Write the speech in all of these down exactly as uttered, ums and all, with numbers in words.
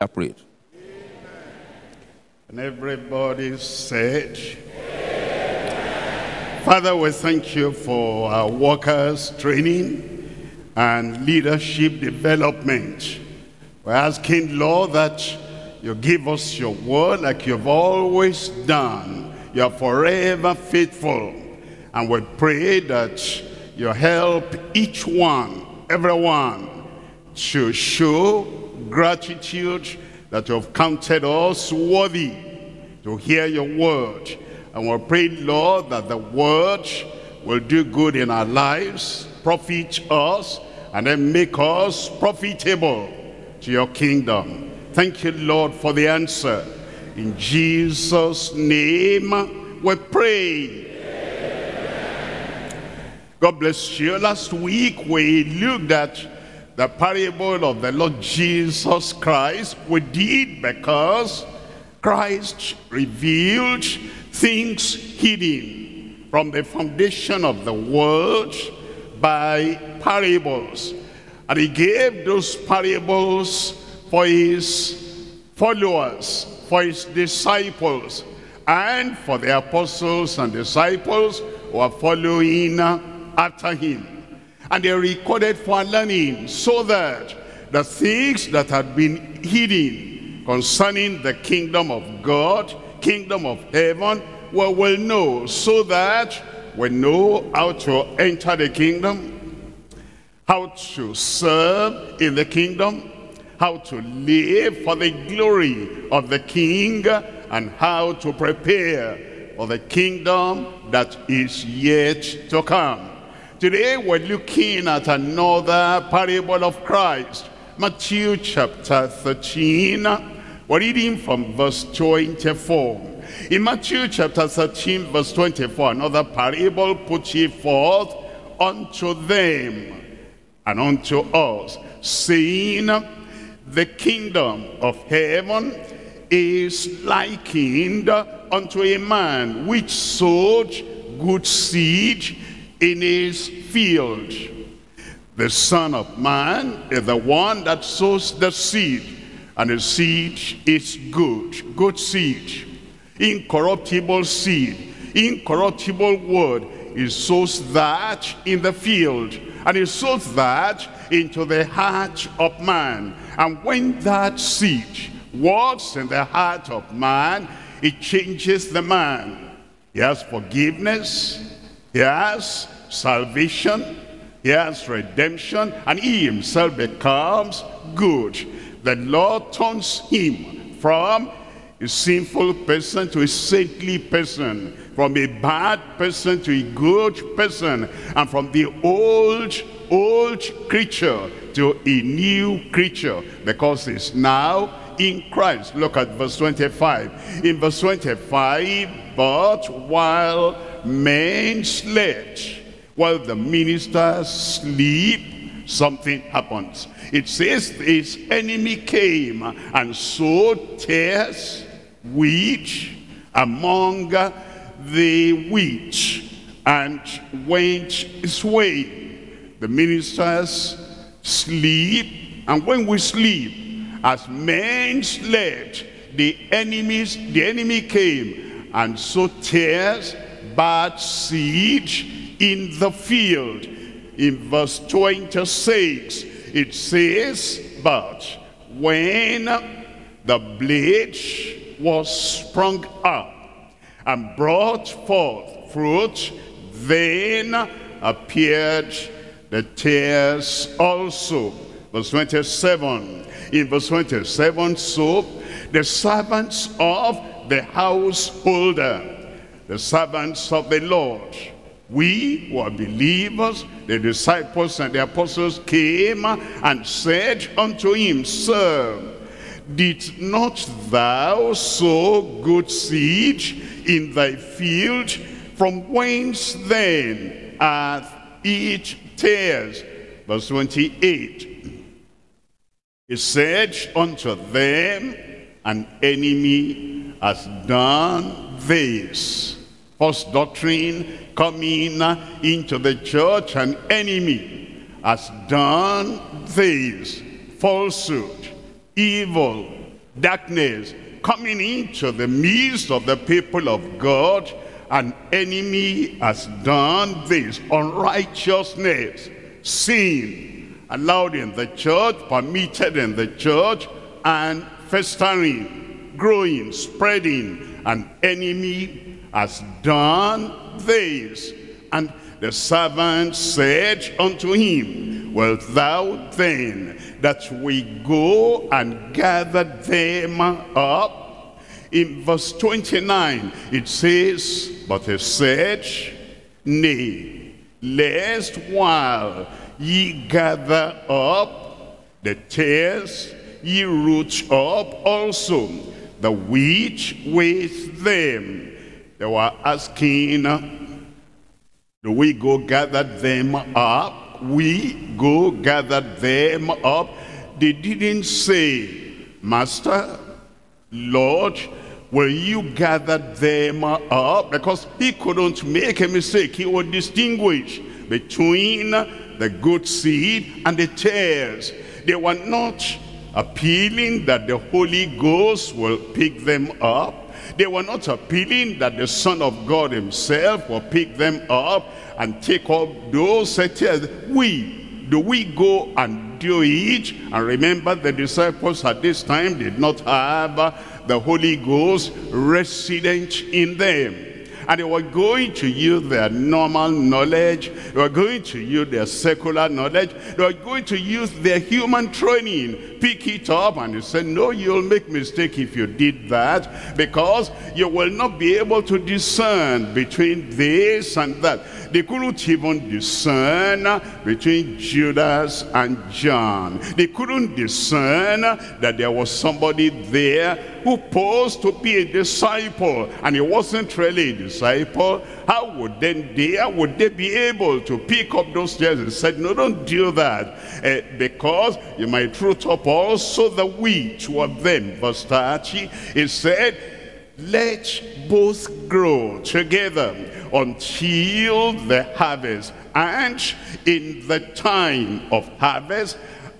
Prayed. And everybody said, Father, we thank you for our workers' training and leadership development. We're asking, Lord, that you give us your word like you've always done. You are forever faithful. And we pray that you help each one, everyone, to show gratitude that you have counted us worthy to hear your word. And we pray, Lord, that the word will do good in our lives, profit us, and then make us profitable to your kingdom. Thank you, Lord, for the answer. In Jesus' name we pray. God bless you. Last week we looked at the parable of the Lord Jesus Christ. We did because Christ revealed things hidden from the foundation of the world by parables. And he gave those parables for his followers, for his disciples, and for the apostles and disciples who are following after him. And they are recorded for learning, so that the things that had been hidden concerning the kingdom of God, kingdom of heaven, we will know, so that we know how to enter the kingdom, how to serve in the kingdom, how to live for the glory of the King, and how to prepare for the kingdom that is yet to come. Today we're looking at another parable of Christ. Matthew chapter thirteen. We're reading from verse twenty-four. In Matthew chapter thirteen, verse twenty-four, another parable put ye forth unto them and unto us, saying, the kingdom of heaven is likened unto a man which sowed good seed in his field. The Son of Man is the one that sows the seed, and the seed is good, good seed, incorruptible seed, incorruptible word. He sows that in the field, and he sows that into the heart of man. And when that seed works in the heart of man, it changes the man. He has forgiveness, he has salvation, he has redemption, and he himself becomes good. The Lord turns him from a sinful person to a saintly person, from a bad person to a good person, and from the old, old creature to a new creature, because he's now in Christ. Look at verse twenty-five. In verse twenty-five, but while men slept, while the ministers sleep, something happens. It says his enemy came and sowed tares, wheat, among the wheat, and went his way. The ministers sleep, and when we sleep, as men slept, the enemies, the enemy came and sowed tares, bad seed in the field. In verse twenty-six, it says, but when the blade was sprung up and brought forth fruit, then appeared the tares also. Verse twenty-seven. In verse twenty-seven, so the servants of the householder, the servants of the Lord, we who are believers, the disciples and the apostles came and said unto him, Sir, did not thou sow good seed in thy field? From whence then hath it tares? Verse twenty-eight. He said unto them, an enemy has done this. False doctrine coming into the church, an enemy has done this. Falsehood, evil, darkness coming into the midst of the people of God. An enemy has done this, unrighteousness, sin, allowed in the church, permitted in the church, and festering, growing, spreading. An enemy has done this. And the servant said unto him, wilt thou then that we go and gather them up? In verse twenty-nine, it says, but he said, nay, lest while ye gather up the tares, ye root up also the wheat with them. They were asking, do we go gather them up? We go gather them up. They didn't say, Master, Lord, will you gather them up? Because he couldn't make a mistake. He would distinguish between the good seed and the tares. They were not appealing that the Holy Ghost will pick them up. They were not appealing that the Son of God himself will pick them up and take up those tares. We, do we go and do it? And remember, the disciples at this time did not have the Holy Ghost resident in them. And they were going to use their normal knowledge. They were going to use their secular knowledge. They were going to use their human training. Pick it up, and he said, no, you'll make mistake if you did that, because you will not be able to discern between this and that. They couldn't even discern between Judas and John. They couldn't discern that there was somebody there who posed to be a disciple, and he wasn't really a disciple. How would then they, how would they be able to pick up those tares? He said, no, don't do that, uh, because you might root up also the wheat of them. Verse thirty, it said, let both grow together until the harvest. And in the time of harvest,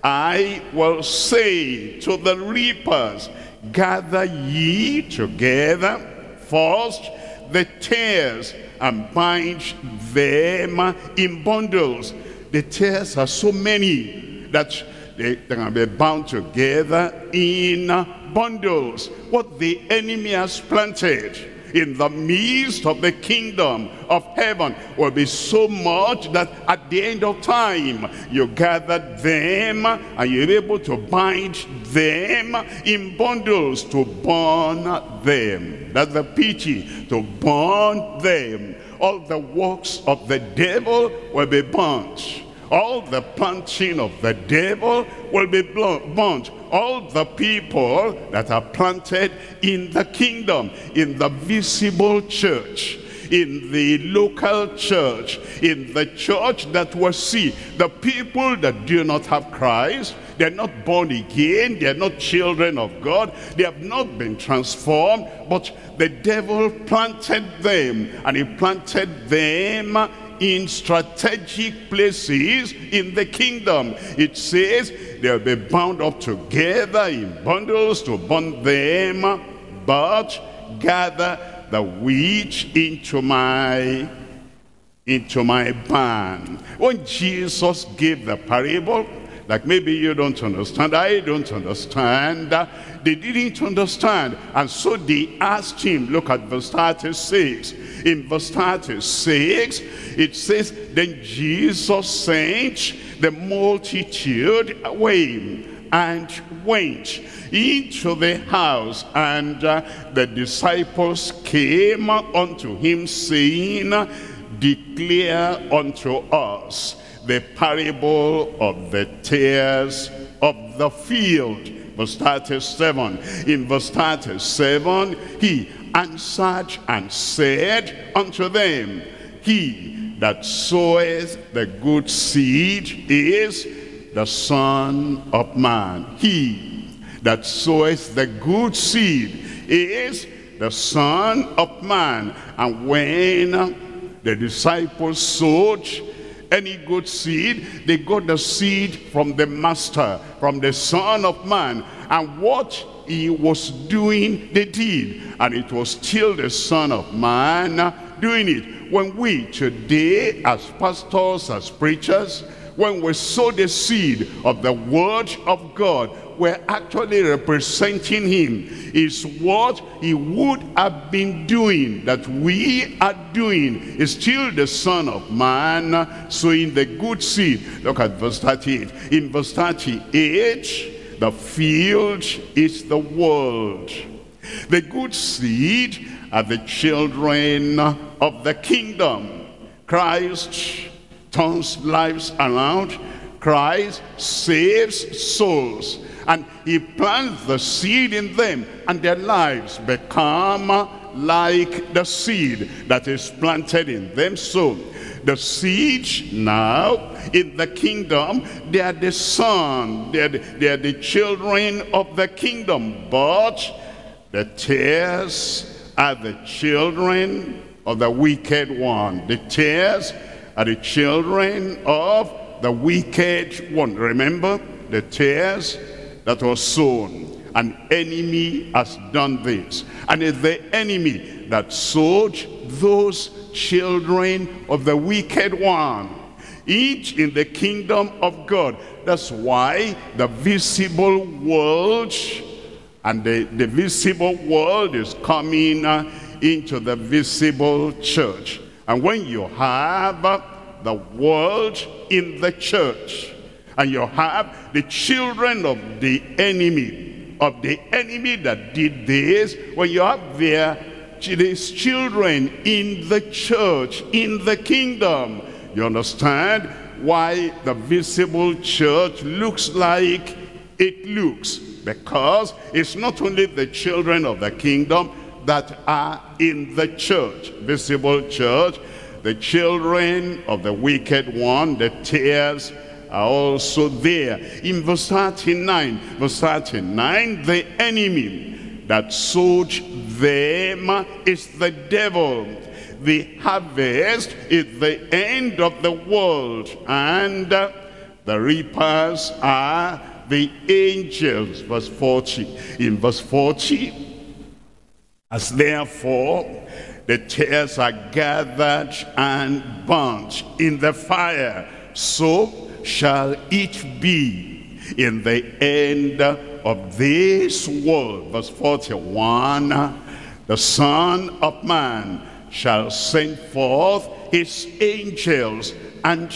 I will say to the reapers, gather ye together first the tares, and bind them in bundles. The tares are so many that they, they can be bound together in bundles. What the enemy has planted in the midst of the kingdom of heaven will be so much that at the end of time you gather them and you're able to bind them in bundles to burn them. That's the pity, to burn them. All the works of the devil will be burnt. All the planting of the devil will be burnt. All the people that are planted in the kingdom, in the visible church, in the local church, in the church that will see the people that do not have Christ, they're not born again, they're not children of God, they have not been transformed, but the devil planted them, and he planted them in strategic places in the kingdom. It says they'll be bound up together in bundles to burn them, but gather the wheat into my into my barn. When Jesus gave the parable, like maybe you don't understand, I don't understand, they didn't understand, and so they asked him. Look at verse thirty-six. In verse thirty-six, it says, then Jesus sent the multitude away and went into the house, and uh, the disciples came unto him, saying, declare unto us the parable of the tares of the field. Verse thirty-seven. In verse thirty-seven, he answered and said unto them, he that soweth the good seed is the Son of Man. He that soweth the good seed is the Son of Man. And when the disciples sowed any good seed, they got the seed from the master, from the Son of Man. And what he was doing, they did. And it was still the Son of Man doing it. When we today, as pastors, as preachers, when we sow the seed of the word of God, we're actually representing him. Is what he would have been doing, that we are doing, is still the Son of Man sowing the good seed. Look at verse thirty-eight. In verse thirty-eight, the field is the world. The good seed are the children of the kingdom. Christ turns lives around. Christ saves souls. And he plants the seed in them, and their lives become like the seed that is planted in them. So the seed now in the kingdom, they are the son, they are the, they are the children of the kingdom. But the tares are the children of the wicked one. The tares are the children of the wicked one. Remember, the tares that was sown. An enemy has done this. And it's the enemy that sowed those children of the wicked one. Each in the kingdom of God. That's why the visible world and the, the visible world is coming uh, into the visible church. And when you have uh, the world in the church, and you have the children of the enemy, of the enemy that did this, when you have their these children in the church, in the kingdom, you understand why the visible church looks like it looks. Because it's not only the children of the kingdom that are in the church, visible church, the children of the wicked one, the tares, are also there. In verse thirty-nine, verse thirty-nine, the enemy that sowed them is the devil. The harvest is the end of the world, and the reapers are the angels. Verse forty. In verse forty, as therefore the tares are gathered and burnt in the fire, so shall it be in the end of this world. Verse forty-one, the Son of Man shall send forth his angels, and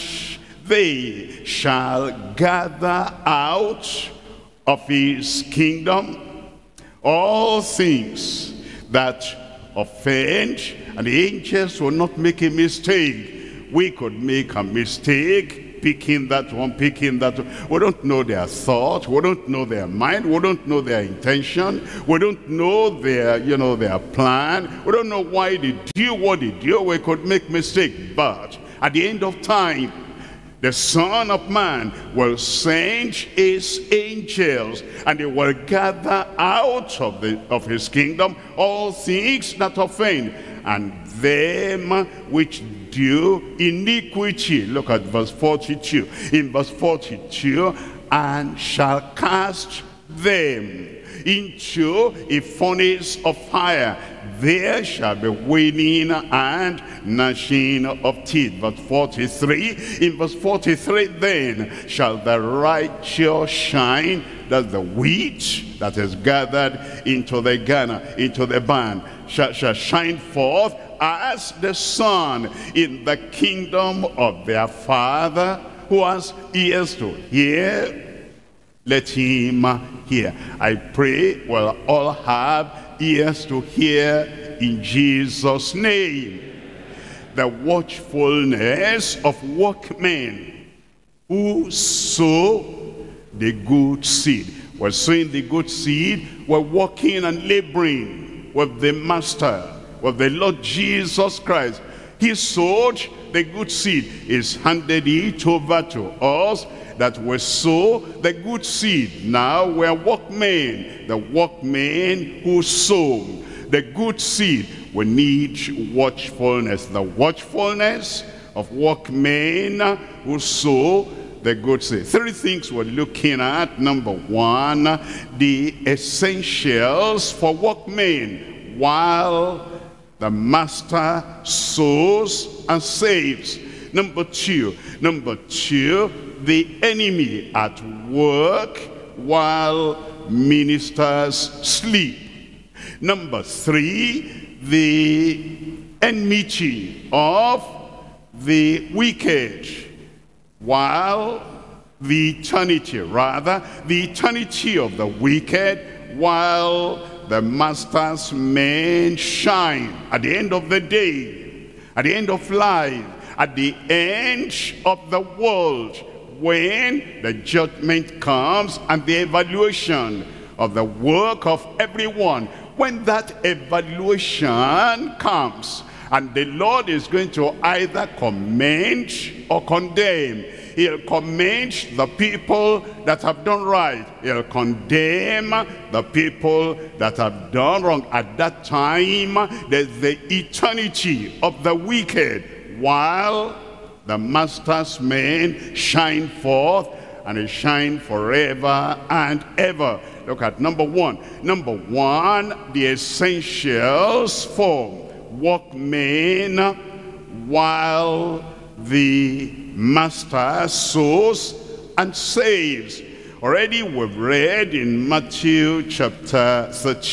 they shall gather out of his kingdom all things that offend. And the angels will not make a mistake. We could make a mistake picking that one, picking that one. We don't know their thought. We don't know their mind. We don't know their intention. We don't know their, you know, their plan. We don't know why they do what they do. We could make mistake. But at the end of time, the Son of Man will send his angels, and they will gather out of the of his kingdom all things that offend, and them which do iniquity. Look at verse forty-two. In verse forty-two, and shall cast them into a furnace of fire. There shall be wailing and gnashing of teeth. Verse forty-three. In verse forty-three, then shall the righteous shine, that the wheat that is gathered into the garner, into the barn, shall, shall shine forth as the sun in the kingdom of their Father. Who has ears to hear, let him hear. I pray we'll all have ears to hear in Jesus' name. The watchfulness of workmen who sow the good seed. We're sowing the good seed. We're working and laboring with the Master, with the Lord Jesus Christ. He sowed the good seed. He's handed it over to us, that we sow the good seed. Now we're workmen, the workmen who sow the good seed. We need watchfulness. The watchfulness of workmen who sow the good seed. Three things we're looking at. Number one, the essentials for workmen while the master sows and saves. Number two, number two, the enemy at work while ministers sleep. Number three, the enmity of the wicked while the eternity, rather, the eternity of the wicked while the master's men shine. At the end of the day, at the end of life, at the end of the world, when the judgment comes and the evaluation of the work of everyone, when that evaluation comes, and the Lord is going to either commend or condemn. He'll commend the people that have done right. He'll condemn the people that have done wrong. At that time, there's the eternity of the wicked, while the master's men shine forth, and they shine forever and ever. Look at number one. Number one, the essentials for workmen while the master sows and saves. Already we've read in Matthew chapter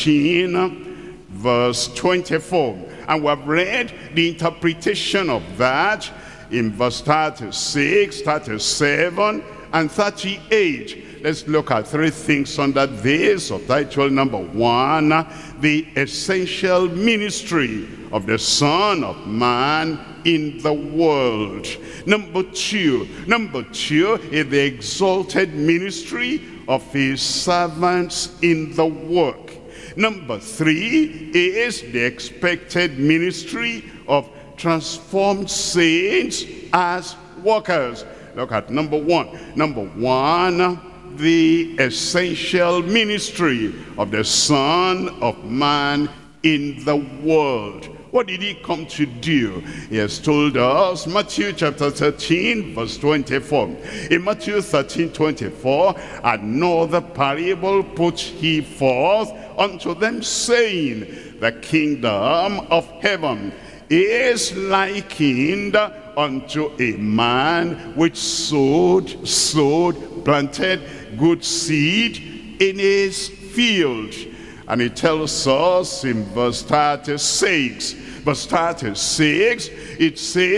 thirteen verse twenty-four, and we've read the interpretation of that in verse thirty-six, thirty-seven and thirty-eight. Let's look at three things under this subtitle. Number one, the essential ministry of the Son of Man in the world. Number two, number two is the exalted ministry of his servants in the work. Number three is the expected ministry of transformed saints as workers. Look at number one. Number one, the essential ministry of the Son of Man in the world. What did he come to do? He has told us, Matthew chapter thirteen, verse twenty-four. In Matthew thirteen, twenty-four, another parable put he forth unto them, saying, the kingdom of heaven is likened unto a man which sowed, sowed, planted good seed in his field. And he tells us in verse thirty-six, verse thirty-six, it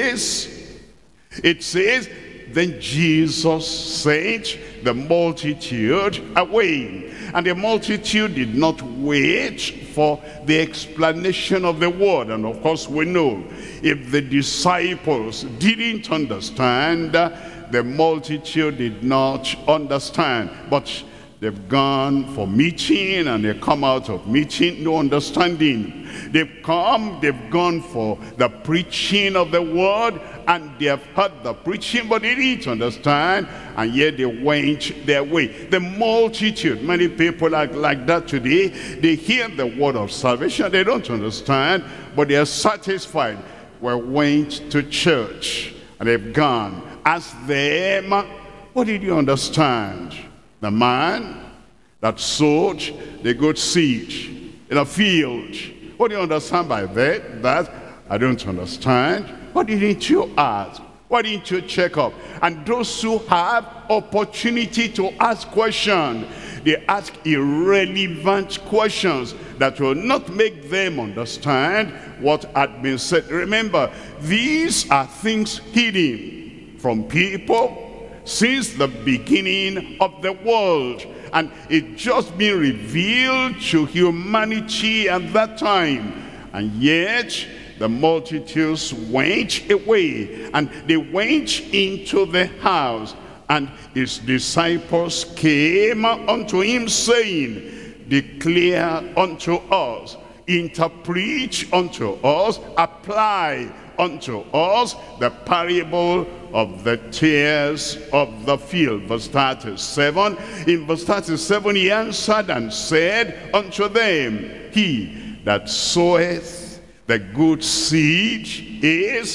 says, it says, then Jesus sent the multitude away. And the multitude did not wait for the explanation of the word. And of course we know, if the disciples didn't understand, the multitude did not understand. But they've gone for meeting and they come out of meeting, no understanding. They've come, they've gone for the preaching of the word, and they have heard the preaching, but they didn't understand, and yet they went their way. The multitude, many people are like that today. They hear the word of salvation, they don't understand, but they are satisfied. We went to church, and they've gone. Ask them, what did you understand? The man that sowed the good seed in a field. What do you understand by that? That I don't understand. Why didn't you ask? Why didn't you check up? And those who have opportunity to ask questions, they ask irrelevant questions that will not make them understand what had been said. Remember, these are things hidden from people since the beginning of the world, and it just been revealed to humanity at that time. And yet the multitudes went away, and they went into the house, and his disciples came unto him, saying, declare unto us, interpret unto us, apply unto us the parable of the tares of the field. Verse thirty-seven. In verse thirty-seven, he answered and said unto them, he that soweth the good seed is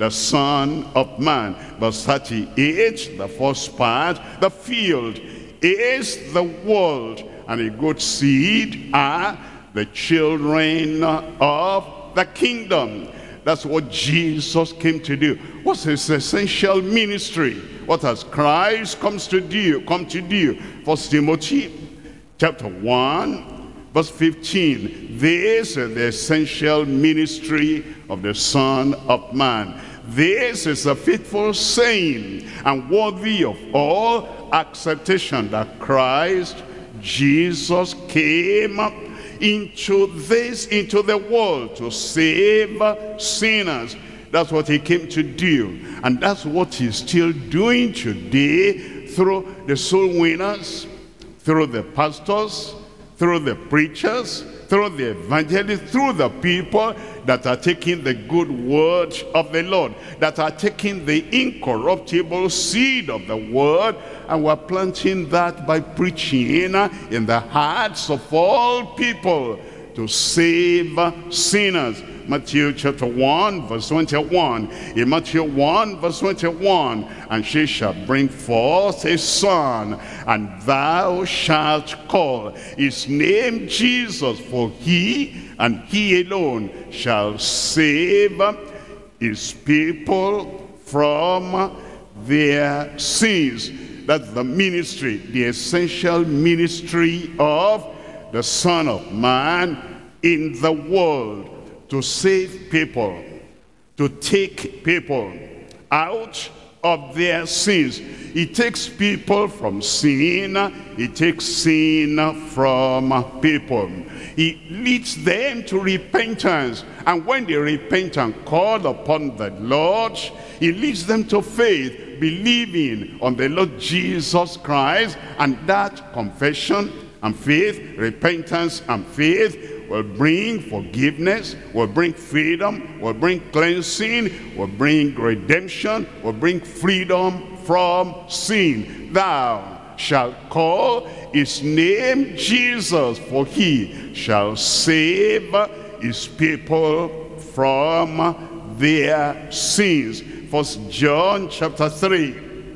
the Son of Man. Verse thirty-eight, the first part, the field is the world, and a good seed are the children of the kingdom. That's what Jesus came to do. What's his essential ministry? What has Christ comes to do? Come to do? First Timothy chapter one, verse fifteen. This is the essential ministry of the Son of Man. This is a faithful saying and worthy of all acceptation, that Christ Jesus came into this, into the world to save sinners. That's what he came to do. And that's what he's still doing today through the soul winners, through the pastors, through the preachers, through the evangelists, through the people that are taking the good word of the Lord, that are taking the incorruptible seed of the word, and we're planting that by preaching in the hearts of all people to save sinners. Matthew chapter one, verse twenty-one. In Matthew one, verse twenty-one, and she shall bring forth a son, and thou shalt call his name Jesus, for he and he alone shall save his people from their sins. That's the ministry, the essential ministry of the Son of Man in the world. To save people, to take people out of their sins. He takes people from sin, he takes sin from people. He leads them to repentance, and when they repent and call upon the Lord, he leads them to faith, believing on the Lord Jesus Christ, and that confession and faith, repentance and faith, will bring forgiveness, will bring freedom, will bring cleansing, will bring redemption, will bring freedom from sin. Thou shalt call his name Jesus, for he shall save his people from their sins. First John chapter three.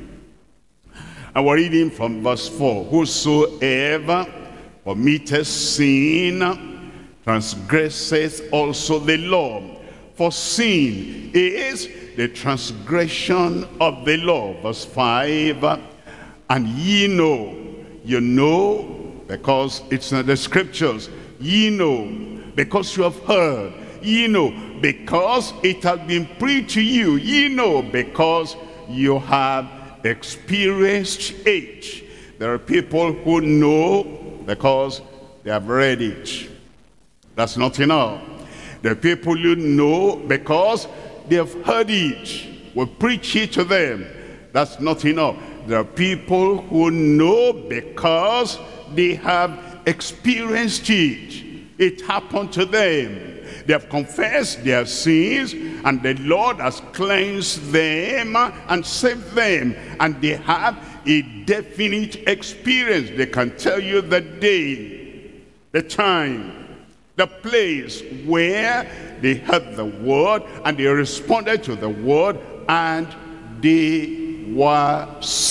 And we're reading from verse four. Whosoever committeth sin transgresseth also the law. For sin is the transgression of the law. Verse five. And ye know, you know, because it's in the scriptures. Ye know, because you have heard. Ye know, because it has been preached to you. Ye know, because you have experienced it. There are people who know because they have read it. That's not enough. There are people who know because they have heard it. We preach it to them. That's not enough. There are people who know because they have experienced it. It happened to them. They have confessed their sins, and the Lord has cleansed them and saved them. And they have a definite experience. They can tell you the day, the time, the place where they heard the word and they responded to the word and they were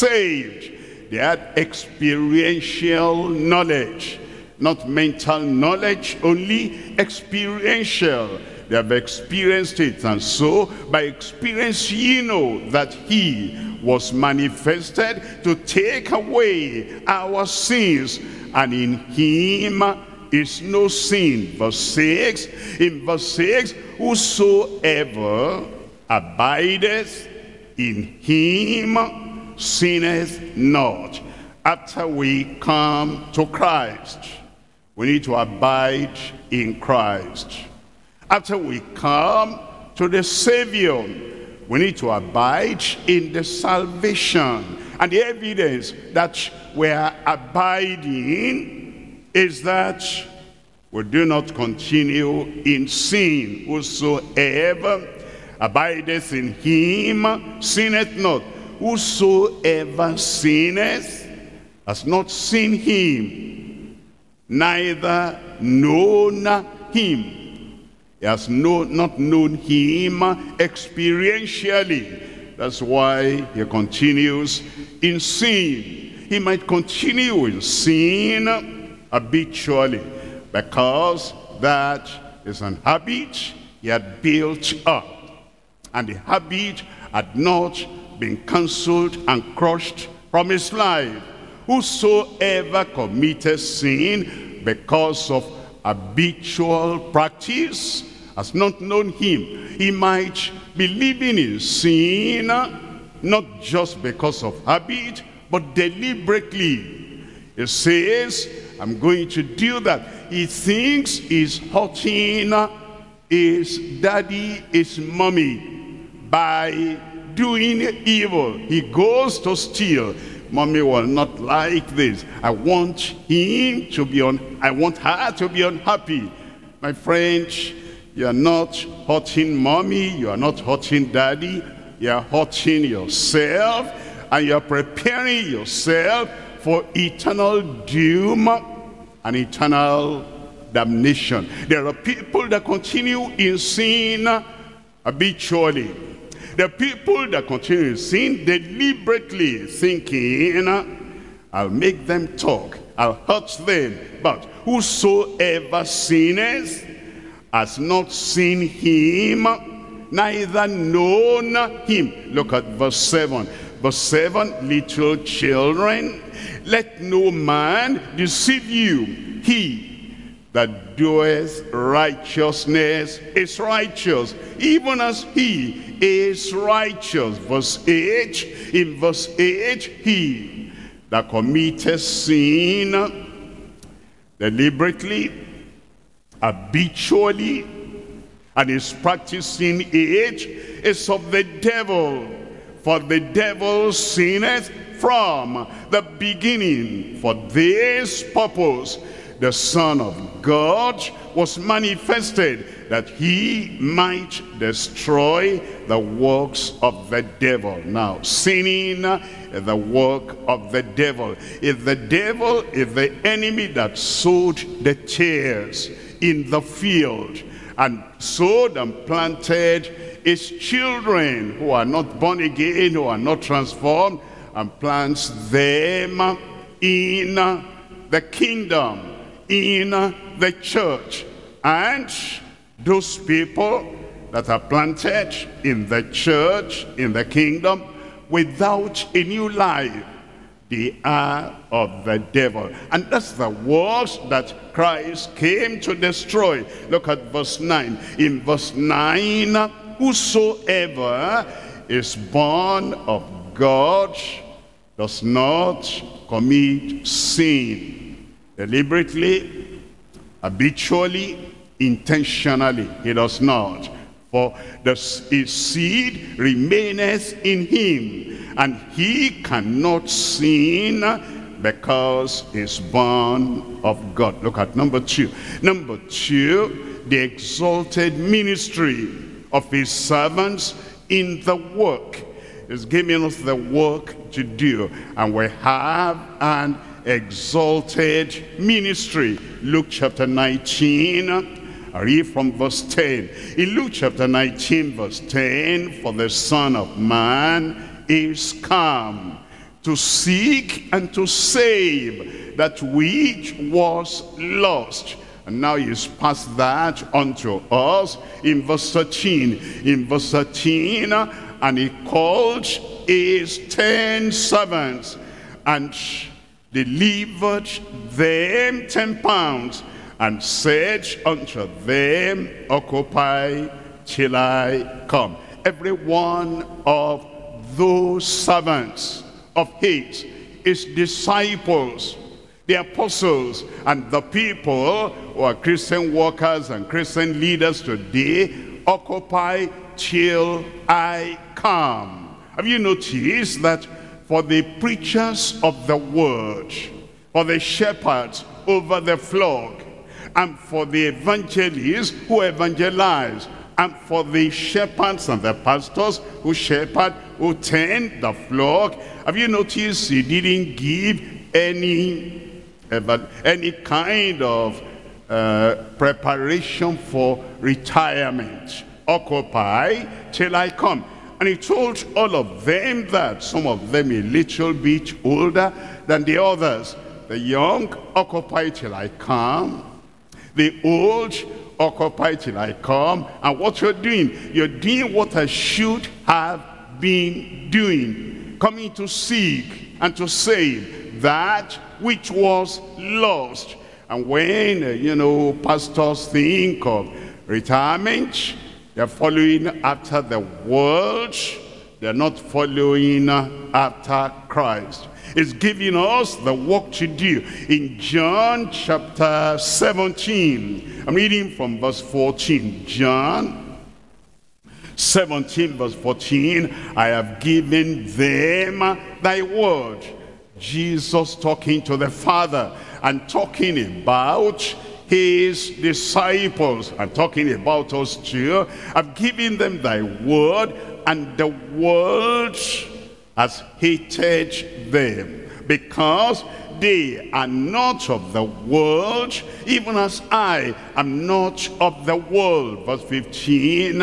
saved. They had experiential knowledge, not mental knowledge, only experiential. They have experienced it, and so by experience ye know that he was manifested to take away our sins, and in him is no sin. Verse six. In verse six, whosoever abideth in him sinneth not. After we come to Christ, we need to abide in Christ. After we come to the Savior, we need to abide in the salvation. And the evidence that we are abiding is that we do not continue in sin. Whosoever abideth in him sinneth not. Whosoever sinneth has not seen him, neither known him. He has no, not known him experientially. That's why he continues in sin. He might continue in sin habitually, because that is an habit he had built up. And the habit had not been cancelled and crushed from his life. Whosoever committed sin because of habitual practice has not known him. He might be living in sin, not just because of habit, but deliberately. He says, I'm going to do that. He thinks he's hurting his daddy, his mommy, by doing evil. He goes to steal. Mommy will not like this. I want him to be on, I want her to be unhappy. My friend, you are not hurting mommy, you are not hurting daddy, you are hurting yourself, and you are preparing yourself for eternal doom and eternal damnation. There are people that continue in sin habitually. There are people that continue in sin deliberately, thinking, I'll make them talk, I'll hurt them. But whosoever sinneth has not seen him, neither known him. Look at verse seven. Verse seven, little children, let no man deceive you. He that doeth righteousness is righteous, even as he is righteous. Verse eight, in verse eight, he that committeth sin deliberately, habitually, and is practicing it, is of the devil. For the devil sinneth from the beginning. For this purpose the Son of God was manifested, that he might destroy the works of the devil. Now, sinning is the work of the devil. If the devil is the enemy that sowed the tares in the field, and sowed and planted his children who are not born again, who are not transformed, and plants them in the kingdom, in the church. And those people that are planted in the church, in the kingdom, without a new life, they are of the devil. And that's the works that Christ came to destroy. Look at verse nine. In verse nine, whosoever is born of God does not commit sin. Deliberately, habitually, intentionally, he does not. For the, his seed remaineth in him, and he cannot sin because he's born of God. Look at number two. Number two, the exalted ministry of his servants in the work. He's giving us the work to do, and we have an exalted ministry. Luke chapter nineteen, I read from verse ten. In Luke chapter nineteen verse ten, for the Son of Man is come to seek and to save that which was lost. And now he's passed that unto us in verse thirteen. In verse thirteen, and he called his ten servants and delivered them ten pounds, and said unto them, occupy till I come. Every one of those servants of his, his disciples, the apostles, and the people who are Christian workers and Christian leaders today, occupy till I come. Have you noticed that for the preachers of the word, for the shepherds over the flock, and for the evangelists who evangelize, and for the shepherds and the pastors who shepherd, who tend the flock, have you noticed he didn't give any, any kind of uh, preparation for retirement. Occupy till I come. And he told all of them that, some of them a little bit older than the others. The young, occupy till I come. The old, occupy till I come. And what you're doing, you're doing what I should have been doing. Coming to seek and to save that which was lost. And when, uh, you know, pastors think of retirement, they're following after the world. They're not following after Christ. It's giving us the work to do. In John chapter seventeen, I'm reading from verse fourteen. John seventeen verse fourteen, I have given them thy word. Jesus talking to the Father and talking about his disciples and talking about us too. I've given them thy word, and the world has hated them, because they are not of the world, even as I am not of the world. Verse fifteen,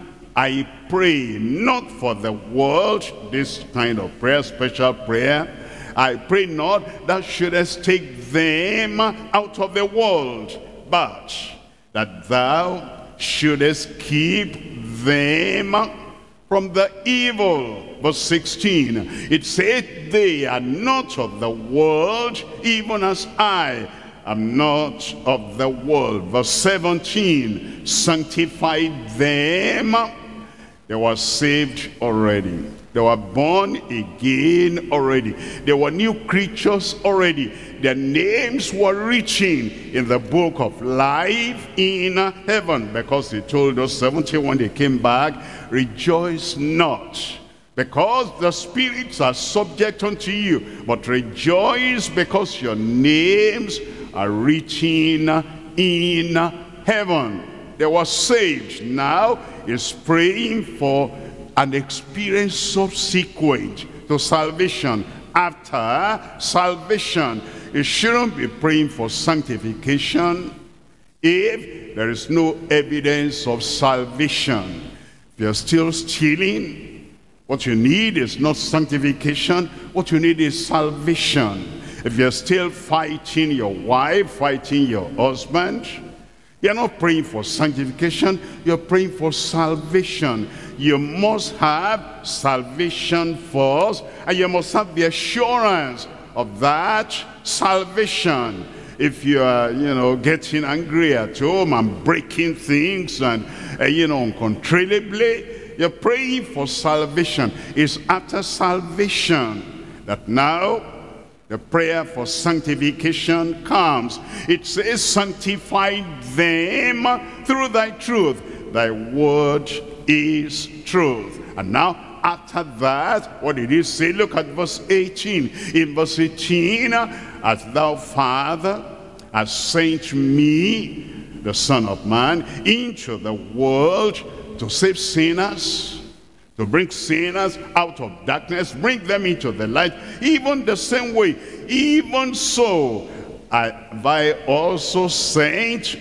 I pray not for the world, this kind of prayer, special prayer. I pray not thou shouldest take them out of the world, but that thou shouldest keep them from the evil. Verse sixteen, it said, they are not of the world, even as I am not of the world. Verse seventeen, sanctify them. They were saved already. They were born again already. They were new creatures already. Their names were written in the book of life in heaven, because he told us seventy when they came back, rejoice not, because the spirits are subject unto you, but rejoice because your names are written in heaven. They were saved. Now he's praying for an experience subsequent to salvation. After salvation, you shouldn't be praying for sanctification if there is no evidence of salvation. If you're still stealing, what you need is not sanctification, what you need is salvation. If you're still fighting your wife, fighting your husband, you're not praying for sanctification, you're praying for salvation. You must have salvation first, and you must have the assurance of that salvation. If you are, you know, getting angry at home and breaking things and, uh, you know, uncontrollably, you're praying for salvation. It's after salvation that now the prayer for sanctification comes. It says, sanctify them through thy truth. Thy word is truth. And now, after that, what did he say? Look at verse eighteen. In verse eighteen, as thou, Father, hast sent me, the Son of Man, into the world to save sinners, to bring sinners out of darkness, bring them into the light, even the same way, even so have I also sent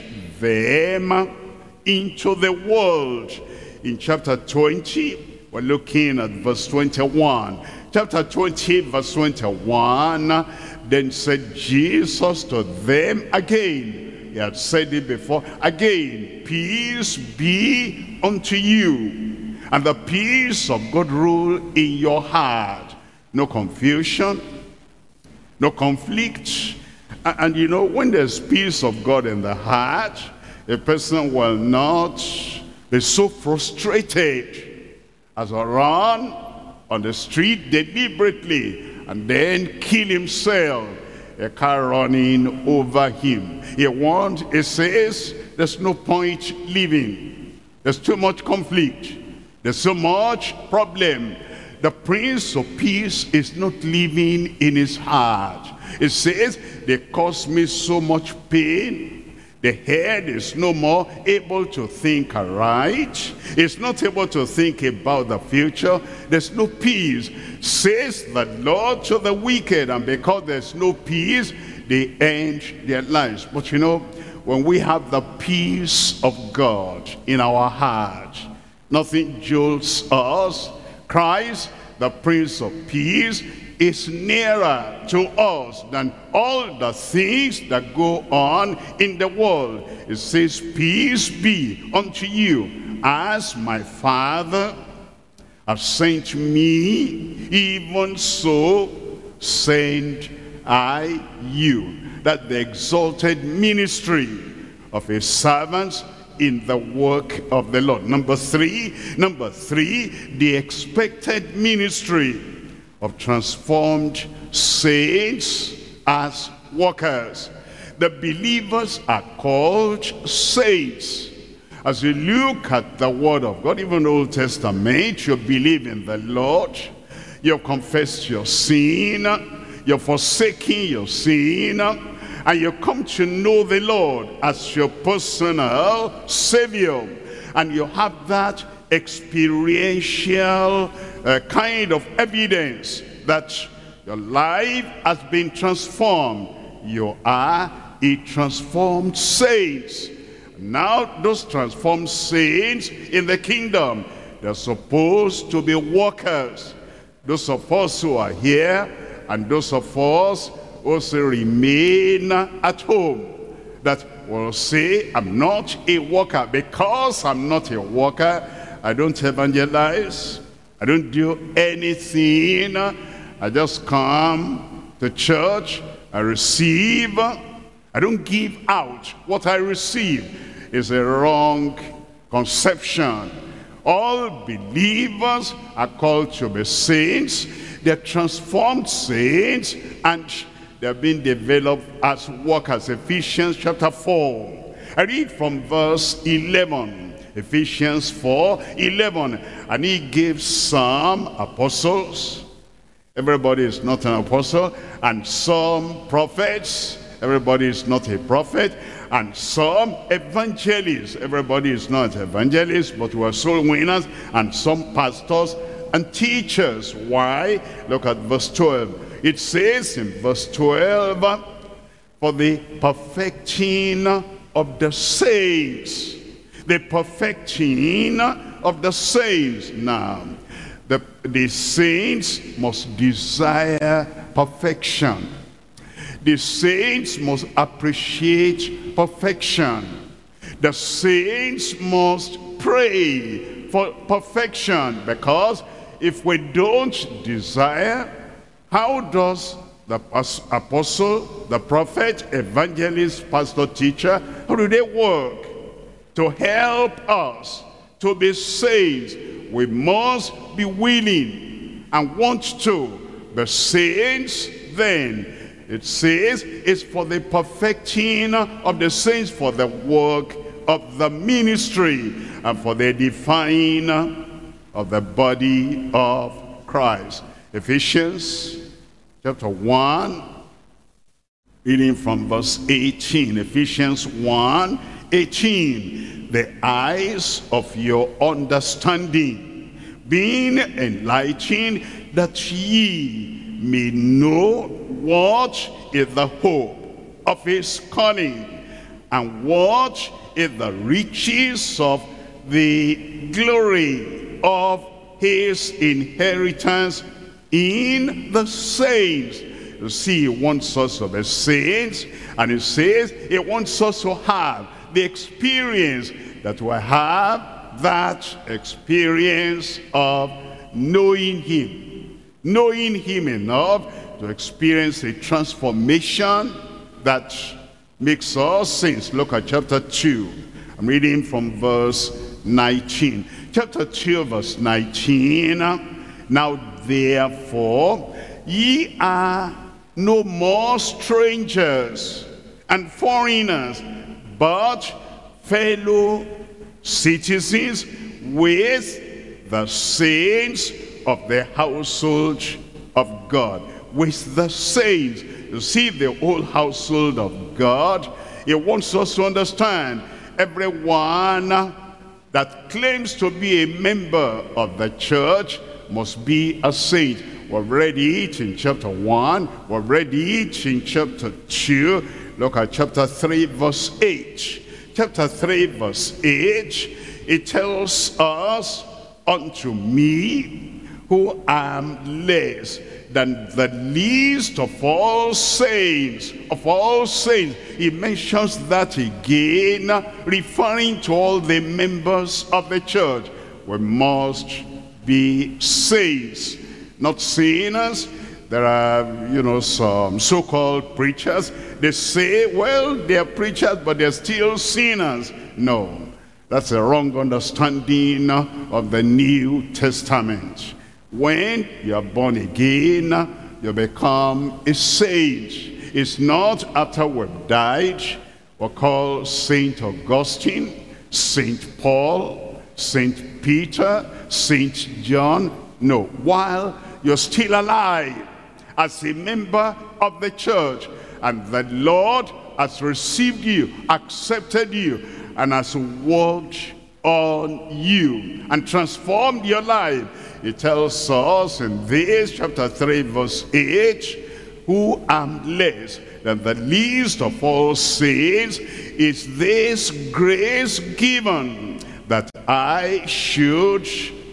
them into the world. In chapter twenty, we're looking at verse twenty-one. Chapter twenty, verse twenty-one, then said Jesus to them again. He had said it before. Again, peace be unto you, and the peace of God rule in your heart. No confusion, no conflict. And, and you know, when there's peace of God in the heart, a person will not be so frustrated as to run on the street deliberately and then kill himself, a car running over him. He wants, he says, there's no point living. There's too much conflict. There's so much problem. The Prince of Peace is not living in his heart. It says, they cause me so much pain. The head is no more able to think aright. It's not able to think about the future. There's no peace. Says the Lord to the wicked, and because there's no peace, they end their lives. But you know, when we have the peace of God in our heart, nothing jolts us. Christ, the Prince of Peace, is nearer to us than all the things that go on in the world. It says, peace be unto you, as my Father has sent me, even so send I you. That the exalted ministry of his servants in the work of the Lord. Number three, number three, the expected ministry of transformed saints as workers. The believers are called saints. As you look at the word of God, even Old Testament, you believe in the Lord, you have confessed your sin, you're forsaking your sin, and you come to know the Lord as your personal Savior. And you have that experiential uh, kind of evidence that your life has been transformed. You are a transformed saint. Now those transformed saints in the kingdom, they're supposed to be workers. Those of us who are here and those of us also remain at home, that will say, I'm not a worker. Because I'm not a worker, I don't evangelize, I don't do anything. I just come to church, I receive, I don't give out what I receive. Is a wrong conception. All believers are called to be saints. They're transformed saints, and they're being developed as workers. Ephesians chapter four. I read from verse eleven. Ephesians four eleven. And he gave some apostles. Everybody is not an apostle. And some prophets. Everybody is not a prophet. And some evangelists. Everybody is not evangelist, but we are soul winners. And some pastors and teachers. Why? Look at verse twelve. It says in verse twelve, for the perfecting of the saints. The perfecting of the saints. Now, the, the saints must desire perfection. The saints must appreciate perfection. The saints must pray for perfection, because if we don't desire, how does the apostle, the prophet, evangelist, pastor, teacher, how do they work to help us to be saints? We must be willing and want to be saints. Then it says it's for the perfecting of the saints, for the work of the ministry, and for the edifying of the body of Christ. Ephesians chapter one, reading from verse eighteen. Ephesians one eighteen. The eyes of your understanding being enlightened, that ye may know what is the hope of his calling, and what is the riches of the glory of his inheritance in the saints. You see, he wants us to be saints, and he says he wants us to have the experience that we have, that experience of knowing him. Knowing him enough to experience a transformation that makes us saints. Look at chapter two. I'm reading from verse nineteen. Chapter two, verse nineteen. Now therefore ye are no more strangers and foreigners, but fellow citizens with the saints of the household of God. With the saints. You see, the whole household of God, he wants us to understand everyone that claims to be a member of the church must be a saint. We've read it in chapter one, we've read it in chapter two. Look at chapter three, verse eight. Chapter three, verse eight, it tells us, unto me, who am less than the least of all saints, of all saints. He mentions that again, referring to all the members of the church. We must be saints, not sinners. There are, you know, some so-called preachers. They say, well, they're preachers, but they're still sinners. No, that's a wrong understanding of the New Testament. When you are born again, you become a saint. It's not after we've died. We're called Saint Augustine, Saint Paul, Saint Peter, Saint John. No, while you're still alive as a member of the church, and the Lord has received you, accepted you, and has worked on you and transformed your life. It tells us in this chapter three, verse eight, who am less than the least of all saints, is this grace given, that I should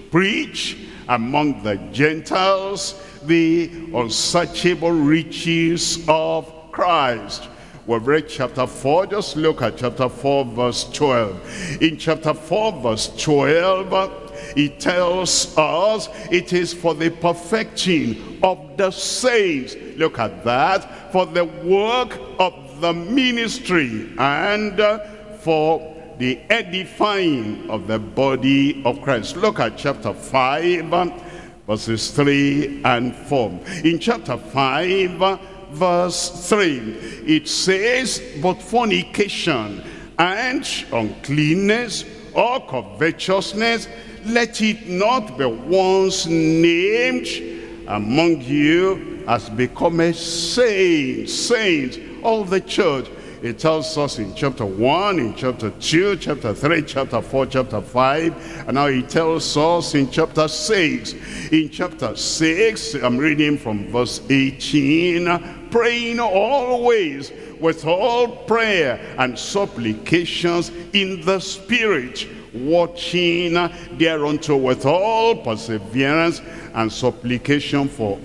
preach among the Gentiles the unsearchable riches of Christ. We've read chapter four. Just look at chapter four, verse twelve. In chapter four, verse twelve, it tells us it is for the perfecting of the saints. Look at that. For the work of the ministry, and uh, for the edifying of the body of Christ. Look at chapter five, verses three and four. In chapter five, verse three, it says, but fornication and uncleanness or covetousness, let it not be once named among you as become a saint. Saints, all the church. It tells us in chapter one, in chapter two, chapter three, chapter four, chapter five, and now it tells us in chapter six. In chapter six, I'm reading from verse eighteen, praying always with all prayer and supplications in the Spirit, watching thereunto with all perseverance and supplication for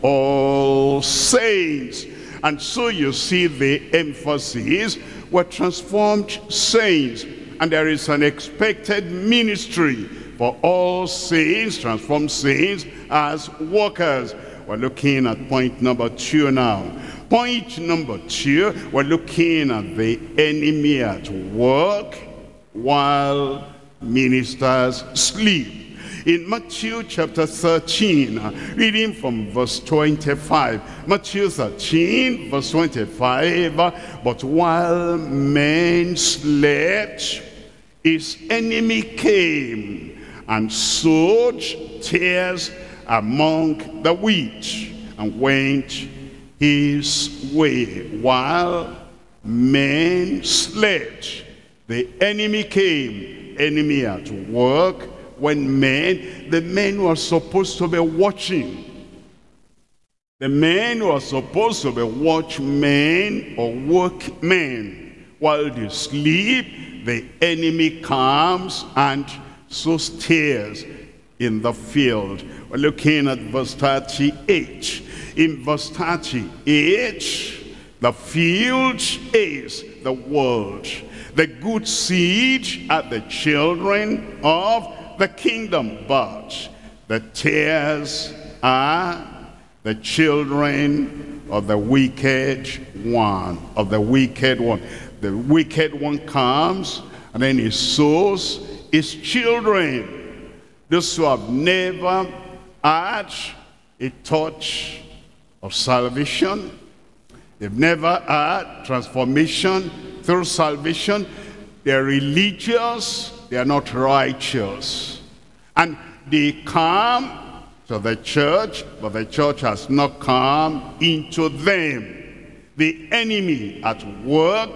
all saints. And so you see the emphasis, we're transformed saints, and there is an expected ministry for all saints, transformed saints as workers. We're looking at point number two now. Point number two, we're looking at the enemy at work while ministers sleep. In Matthew chapter thirteen, reading from verse twenty-five. Matthew thirteen, verse twenty-five. But while men slept, his enemy came and sowed tares among the wheat, and went his way. While men slept, the enemy came, enemy at work. When men, the men were supposed to be watching. The men were supposed to be watchmen or workmen. While they sleep, the enemy comes and sows tares in the field. We're looking at verse thirty-eight. In verse thirty-eight, the field is the world. The good seed are the children of the kingdom, but the tares are the children of the wicked one, of the wicked one. The wicked one comes, and then he sows his children. Those who have never had a touch of salvation, they've never had transformation through salvation, they're religious, they are not righteous. And they come to the church, but the church has not come into them. The enemy at work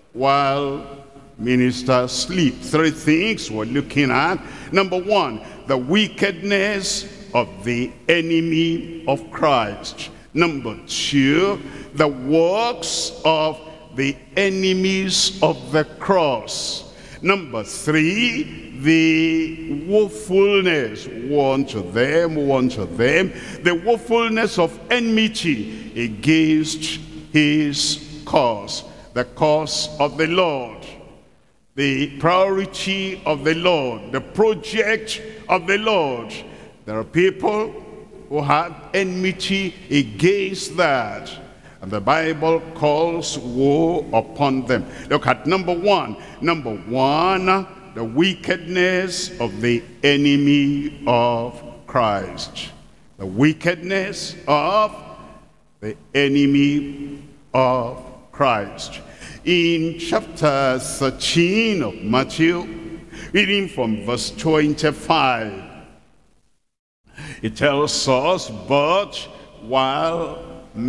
while ministers sleep. Three things we're looking at. Number one, the wickedness of the enemy of Christ. Number two, the works of the enemies of the cross. Number three, the woefulness, one to them, one to them, the woefulness of enmity against his cause, the cause of the Lord, the priority of the Lord, the project of the Lord. There are people who have enmity against that, and the Bible calls woe upon them. Look at number one. Number one, the wickedness of the enemy of Christ. The wickedness of the enemy of Christ. In chapter thirteen of Matthew, reading from verse twenty-five, it tells us, but while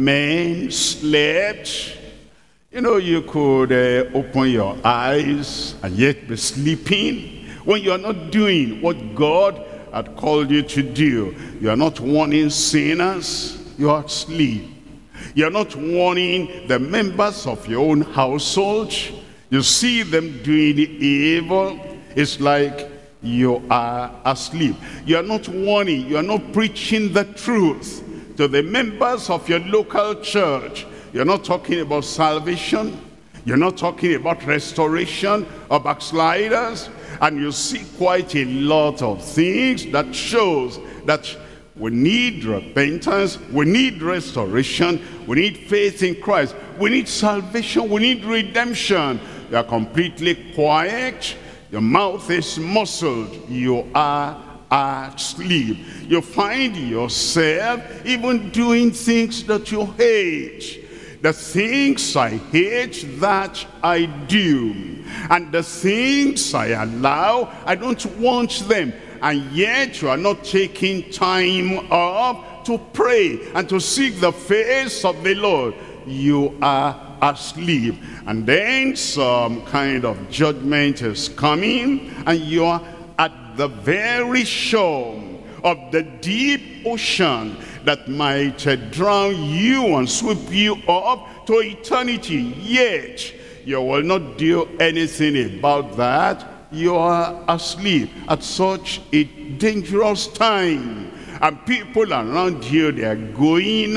men slept, you know, you could uh, open your eyes and yet be sleeping when you are not doing what God had called you to do. You are not warning sinners, you are asleep. You are not warning the members of your own household. You see them doing evil, it's like you are asleep. You are not warning, you are not preaching the truth to the members of your local church. You're not talking about salvation. You're not talking about restoration of backsliders. And you see quite a lot of things that shows that we need repentance, we need restoration, we need faith in Christ, we need salvation, we need redemption. You are completely quiet, your mouth is muzzled, you are asleep. You find yourself even doing things that you hate. The things I hate, that I do. And the things I allow, I don't want them. And yet you are not taking time off to pray and to seek the face of the Lord. You are asleep. And then some kind of judgment is coming, and you are at the very shore of the deep ocean that might uh, drown you and sweep you up to eternity. Yet you will not do anything about that. You are asleep at such a dangerous time, and people around you, they are going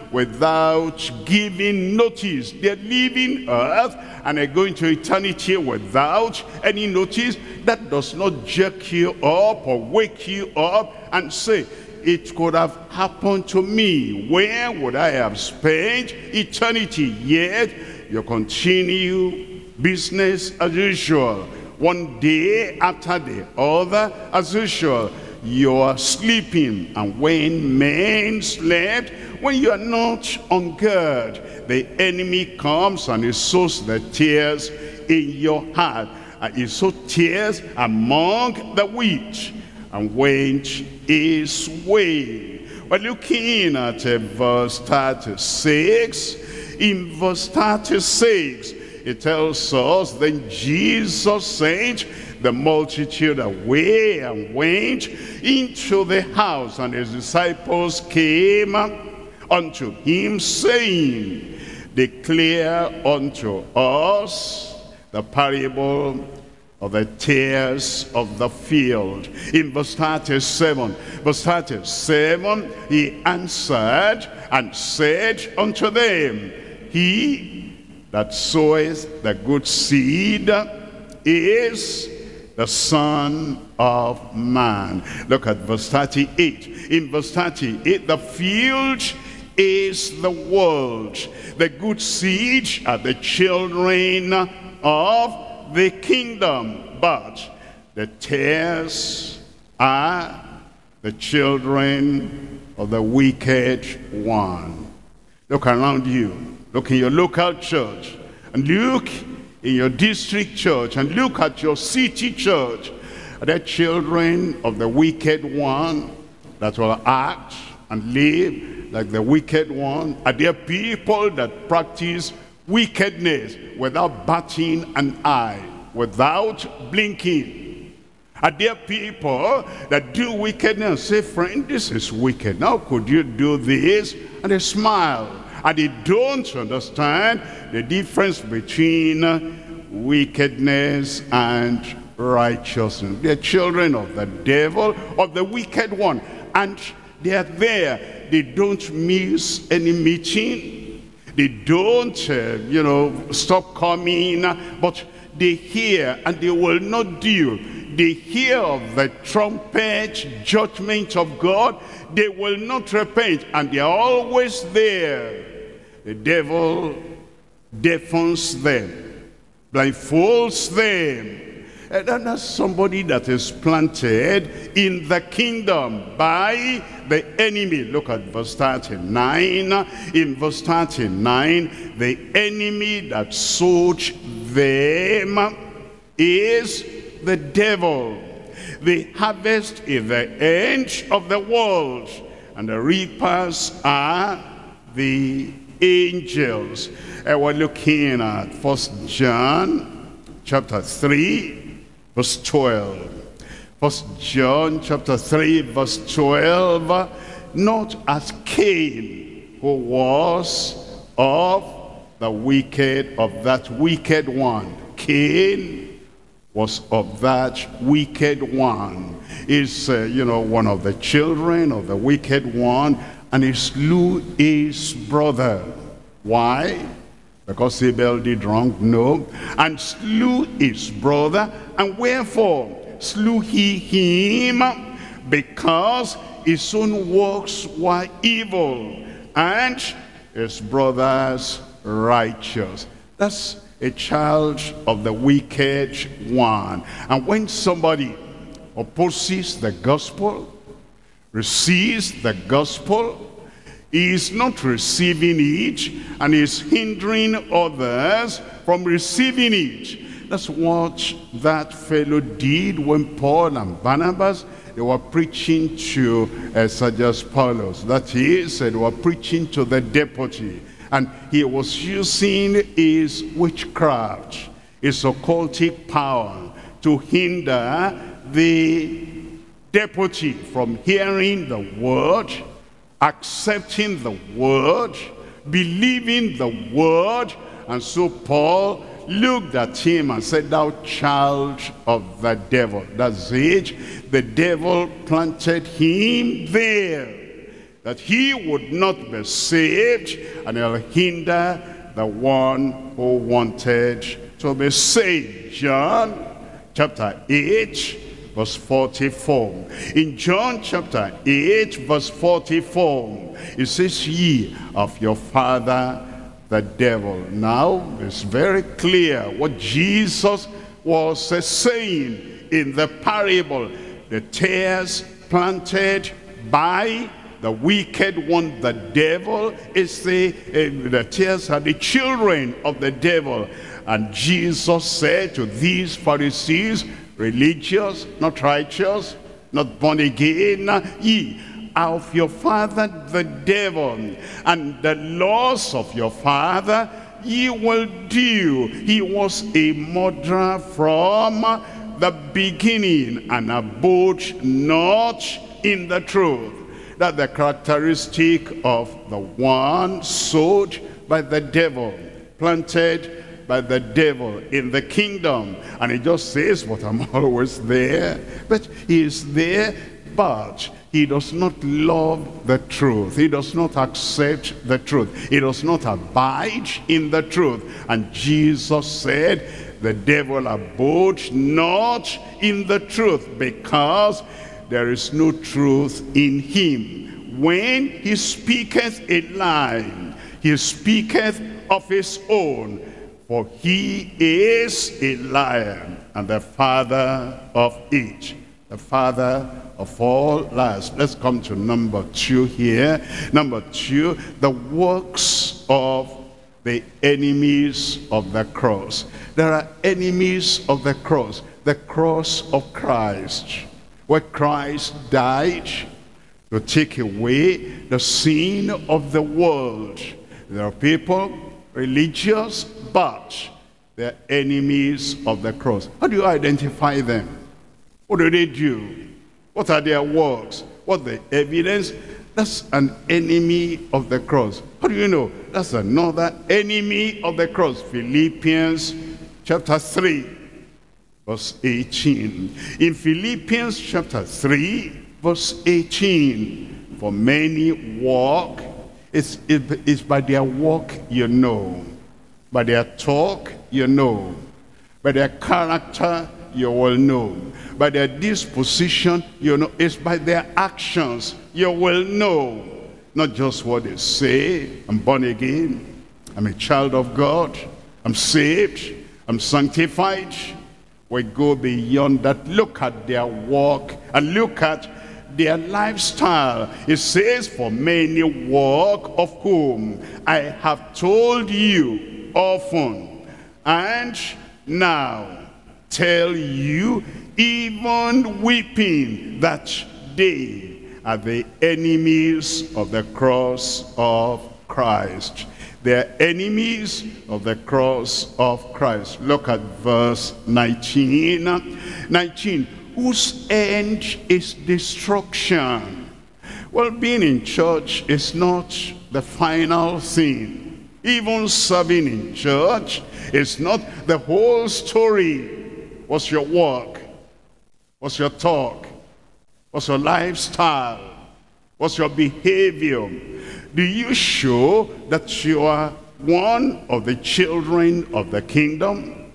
without giving notice. They're leaving earth and they're going to eternity without any notice. That does not jerk you up or wake you up and say, it could have happened to me. Where would I have spent eternity? Yet you continue business as usual. One day after the other, as usual, you are sleeping. And when men slept, when you are not on guard, the enemy comes and he sows the tears in your heart. And he sows tears among the wheat and went his way. We're looking at uh, verse thirty-six. In verse thirty-six, it tells us, then Jesus sent the multitude away and went into the house, and his disciples came unto him, saying, declare unto us the parable of the tares of the field. In verse thirty-seven, verse thirty-seven, he answered and said unto them, he that soweth the good seed is the Son of Man. Look at verse thirty-eight. In verse thirty-eight, the field is the world. The good seed are the children of the kingdom, but the tares are the children of the wicked one. Look around you. Look in your local church, and look in your district church, and look at your city church. Are there children of the wicked one that will act and live like the wicked one? Are there people that practice wickedness without batting an eye, without blinking? Are there people that do wickedness and say, friend, this is wicked. How could you do this? And they smile And they don't understand the difference between wickedness and righteousness. They're children of the devil, of the wicked one. And they are there. They don't miss any meeting. They don't, uh, you know, stop coming. But they hear and they will not do. They hear of the trumpet judgment of God. They will not repent. And they are always there. The devil deafens them, blindfolds them. And that's somebody that is planted in the kingdom by the enemy. Look at verse thirty-nine. In verse thirty-nine, the enemy that sowed them is the devil. The harvest is the end of the world, and the reapers are the angels. And we're looking at First John chapter three, verse twelve. First John chapter three, verse twelve. Not as Cain, who was of the wicked, of that wicked one. Cain was of that wicked one. Is uh, you know, one of the children of the wicked one, and he slew his brother. Why? Because Abel did wrong? No. And slew his brother. And wherefore slew he him? Because his own works were evil, and his brother's righteous. That's a child of the wicked one. And when somebody opposes the gospel, receives the gospel, he is not receiving it, and is hindering others from receiving it. That's what that fellow did when Paul and Barnabas, they were preaching to uh, Sergius Paulus. That is, they were preaching to the deputy. And he was using his witchcraft, his occultic power, to hinder the deputy from hearing the word, accepting the word, believing the word. And so Paul looked at him and said, "Thou child of the devil." That's it. The devil planted him there, that he would not be saved, and he'll hinder the one who wanted to be saved. John chapter eight, verse forty-four. In John chapter eight, verse forty-four, it says, "Ye of your father the devil." Now, it's very clear what Jesus was uh, saying in the parable. The tares planted by the wicked one, the devil, is the, uh, the tares are the children of the devil. And Jesus said to these Pharisees, religious, not righteous, not born again, ye are of your father the devil, and the laws of your father ye will do. He was a murderer from the beginning, and abode not in the truth. That's the characteristic of the one sowed by the devil, planted by the devil in the kingdom. And he just says, "But I'm always there." But he is there, but he does not love the truth. He does not accept the truth. He does not abide in the truth. And Jesus said, the devil abode not in the truth, because there is no truth in him. When he speaketh a lie, he speaketh of his own, for he is a liar and the father of it, the father of all lies. Let's come to number two here. Number two, the works of the enemies of the cross. There are enemies of the cross. The cross of Christ, where Christ died to take away the sin of the world. There are people, religious, but they're enemies of the cross. How do you identify them? What do they do? What are their works? What's the evidence? That's an enemy of the cross. How do you know? That's another enemy of the cross. Philippians chapter three, verse eighteen. In Philippians chapter three, verse eighteen, for many walk, it's, it, it's by their walk you know, by their talk you know, by their character you will know, by their disposition you know, it's by their actions you will know. Not just what they say, I'm born again, I'm a child of God, I'm saved, I'm sanctified. We go beyond that. Look at their walk and look at their lifestyle. It says, for many walk, of whom I have told you often, and now tell you, even weeping, that they are the enemies of the cross of Christ. They're enemies of the cross of Christ. Look at verse nineteen. nineteen, whose end is destruction. Well, being in church is not the final thing. Even serving in church is not the whole story. What's your work? What's your talk? What's your lifestyle? What's your behavior? Do you show that you are one of the children of the kingdom,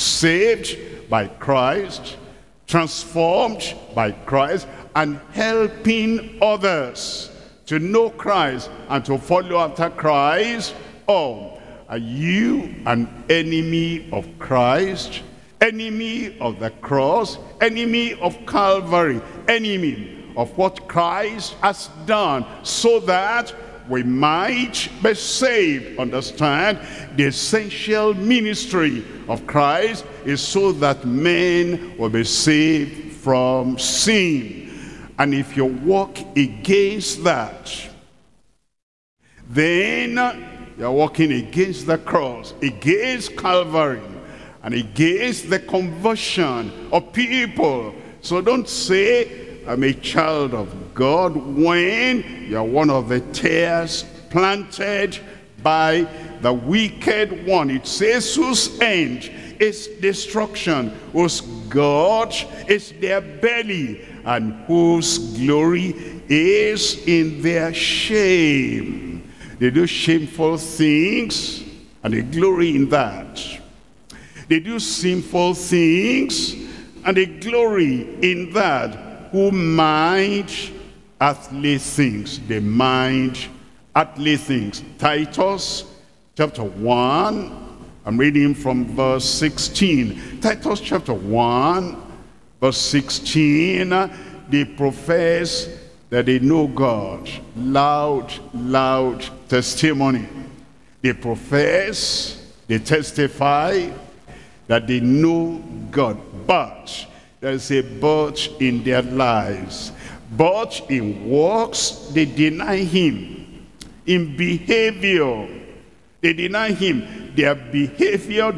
saved by Christ, transformed by Christ, and helping others to know Christ and to follow after Christ? Or are you an enemy of Christ, enemy of the cross, enemy of Calvary, enemy of what Christ has done, so that we might be saved? Understand, the essential ministry of Christ is so that men will be saved from sin. And if you walk against that, then you're walking against the cross, against Calvary, and against the conversion of people. So don't say, I'm a child of God, when you're one of the tares planted by the wicked one. It says, whose end is destruction, whose God is their belly, and whose glory is in their shame. They do shameful things, and they glory in that. They do sinful things, and they glory in that. Who mind earthly things. They mind earthly things. Titus chapter one, I'm reading from verse sixteen. Titus chapter one, verse sixteen, they profess that they know God. Loud, loud testimony. They profess, they testify that they know God. But there's a but in their lives. But in works, they deny him. In behavior, they deny him. Their behavior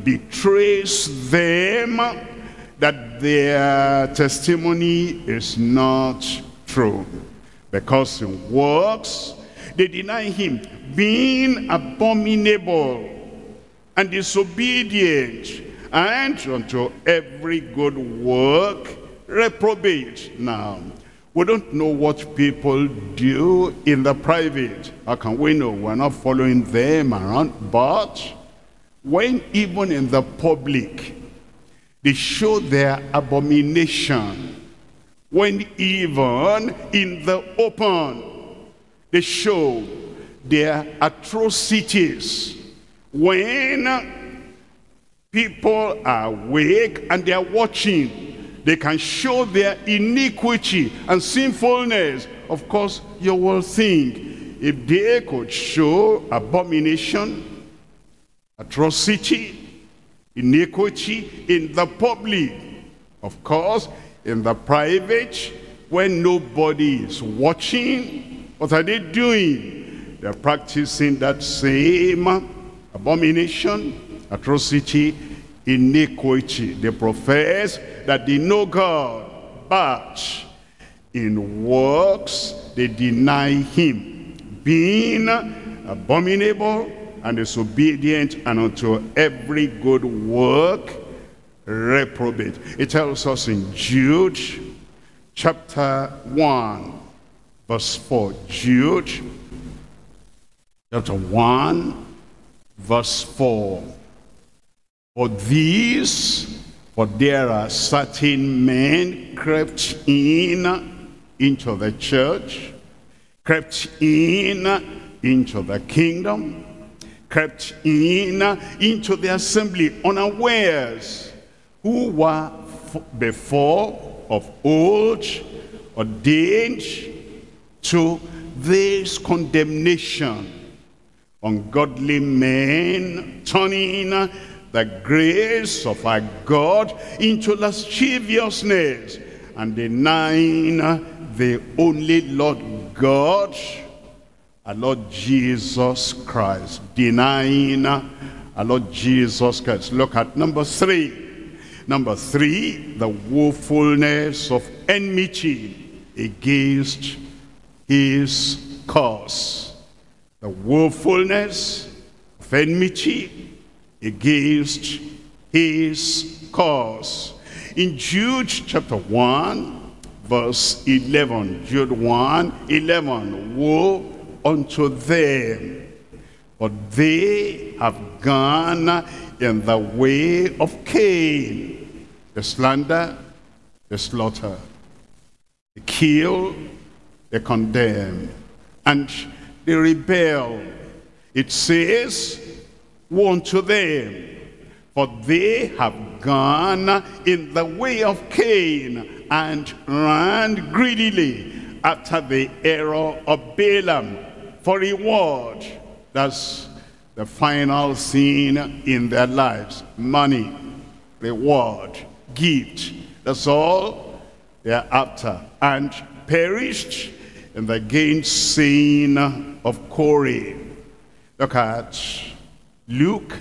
betrays them that their testimony is not true. Because in works, they deny him, being abominable and disobedient, and unto every good work reprobate. Now, we don't know what people do in the private. How can we know? We're not following them around. But when even in the public, they show their abomination. When even in the open, they show their atrocities. When people are awake and they are watching, they can show their iniquity and sinfulness. Of course, you will think, if they could show abomination, atrocity, iniquity in the public, of course, in the private, when nobody is watching, what are they doing? They're practicing that same abomination, atrocity, iniquity. They profess that they know God, but In works they deny him, being abominable and disobedient, and unto every good work reprobate. It tells us in Jude chapter one verse four. Jude chapter one verse four. For these, for there are certain men crept in into the church, crept in into the kingdom, crept in into the assembly unawares, who were before of old ordained to this condemnation, ungodly men turning the grace of our God into lasciviousness, and denying the only Lord God, our Lord Jesus Christ. Denying our Lord Jesus Christ. Look at number three. Number three, the woefulness of enmity against his cause. The woefulness of enmity against his cause. In Jude chapter one verse eleven, Jude one eleven, woe unto them, for they have gone in the way of Cain, the slander, the slaughter, the kill, the condemn, and they rebel. It says, woe unto them, for they have gone in the way of Cain, and ran greedily after the error of Balaam for reward. That's the final scene in their lives. Money, reward, gift. That's all they're after. And perished in the gainsaying of Korah. Look at Luke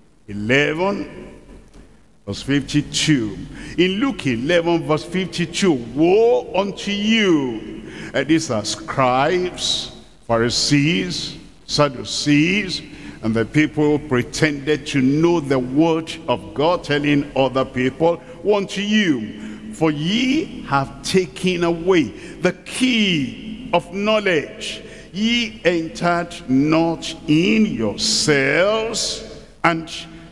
eleven verse fifty-two. In Luke eleven verse fifty-two, woe unto you! And these are scribes, Pharisees, Sadducees, and the people who pretended to know the word of God, telling other people, woe unto you! For ye have taken away the key of knowledge. Ye entered not in yourselves, and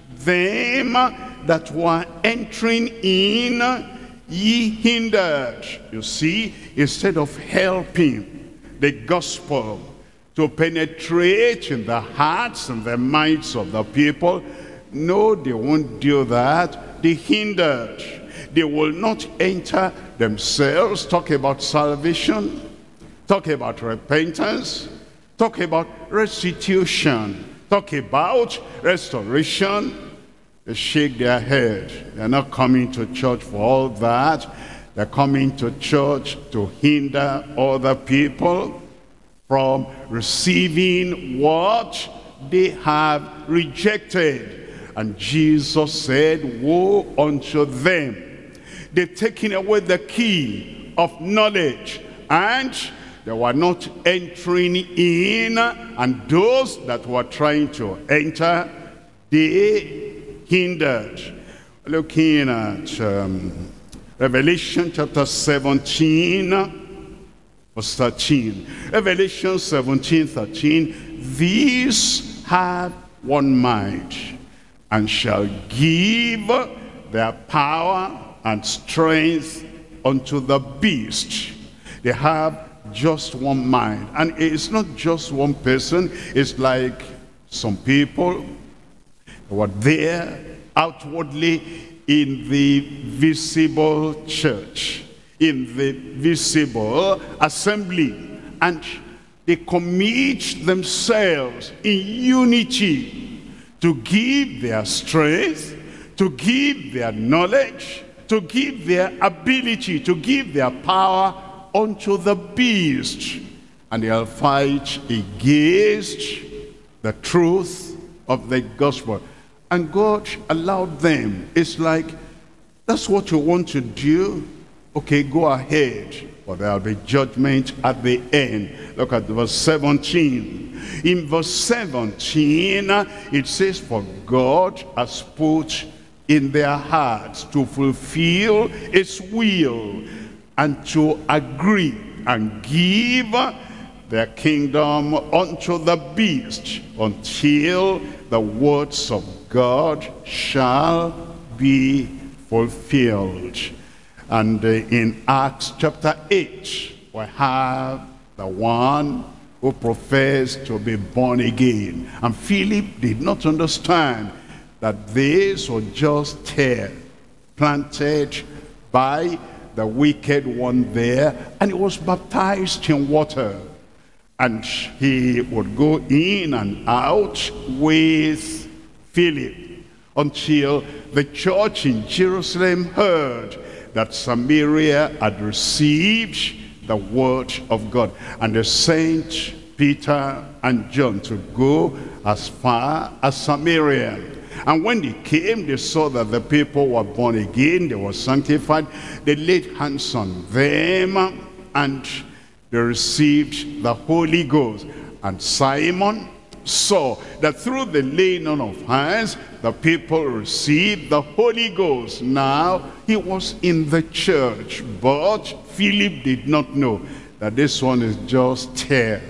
them that were entering in ye hindered. You see, instead of helping the gospel to penetrate in the hearts and the minds of the people, no, they won't do that. They hindered. They will not enter themselves, talk about salvation, talk about repentance, talk about restitution, talk about restoration. They shake their head. They're not coming to church for all that. They're coming to church to hinder other people from receiving what they have rejected. And Jesus said, woe unto them. They've taken away the key of knowledge, and they were not entering in, and those that were trying to enter, they hindered. Looking at um, Revelation chapter seventeen, verse thirteen. Revelation seventeen, thirteen. These have one mind, and shall give their power and strength unto the beast. They have just one mind. And it's not just one person. It's like some people who were there outwardly in the visible church, in the visible assembly, and they commit themselves in unity to give their strength, to give their knowledge, to give their ability, to give their power unto the beast. And they'll fight against the truth of the gospel. And God allowed them. It's like, that's what you want to do? Okay, go ahead. but there will be judgment at the end. Look at verse seventeen. In verse seventeen, it says, for God has put in their hearts to fulfill his will and to agree and give their kingdom unto the beast until the words of God shall be fulfilled. And uh, in Acts chapter eight, we have the one who professed to be born again. And Philip did not understand that this was just tares planted by the wicked one there, and he was baptized in water. And he would go in and out with Philip until the church in Jerusalem heard that Samaria had received the word of God. And they sent Peter and John to go as far as Samaria. And when they came, they saw that the people were born again, they were sanctified. They laid hands on them and they received the Holy Ghost. And Simon saw that through the laying on of hands, the people received the Holy Ghost. Now, he was in the church, but Philip did not know that this one is just tares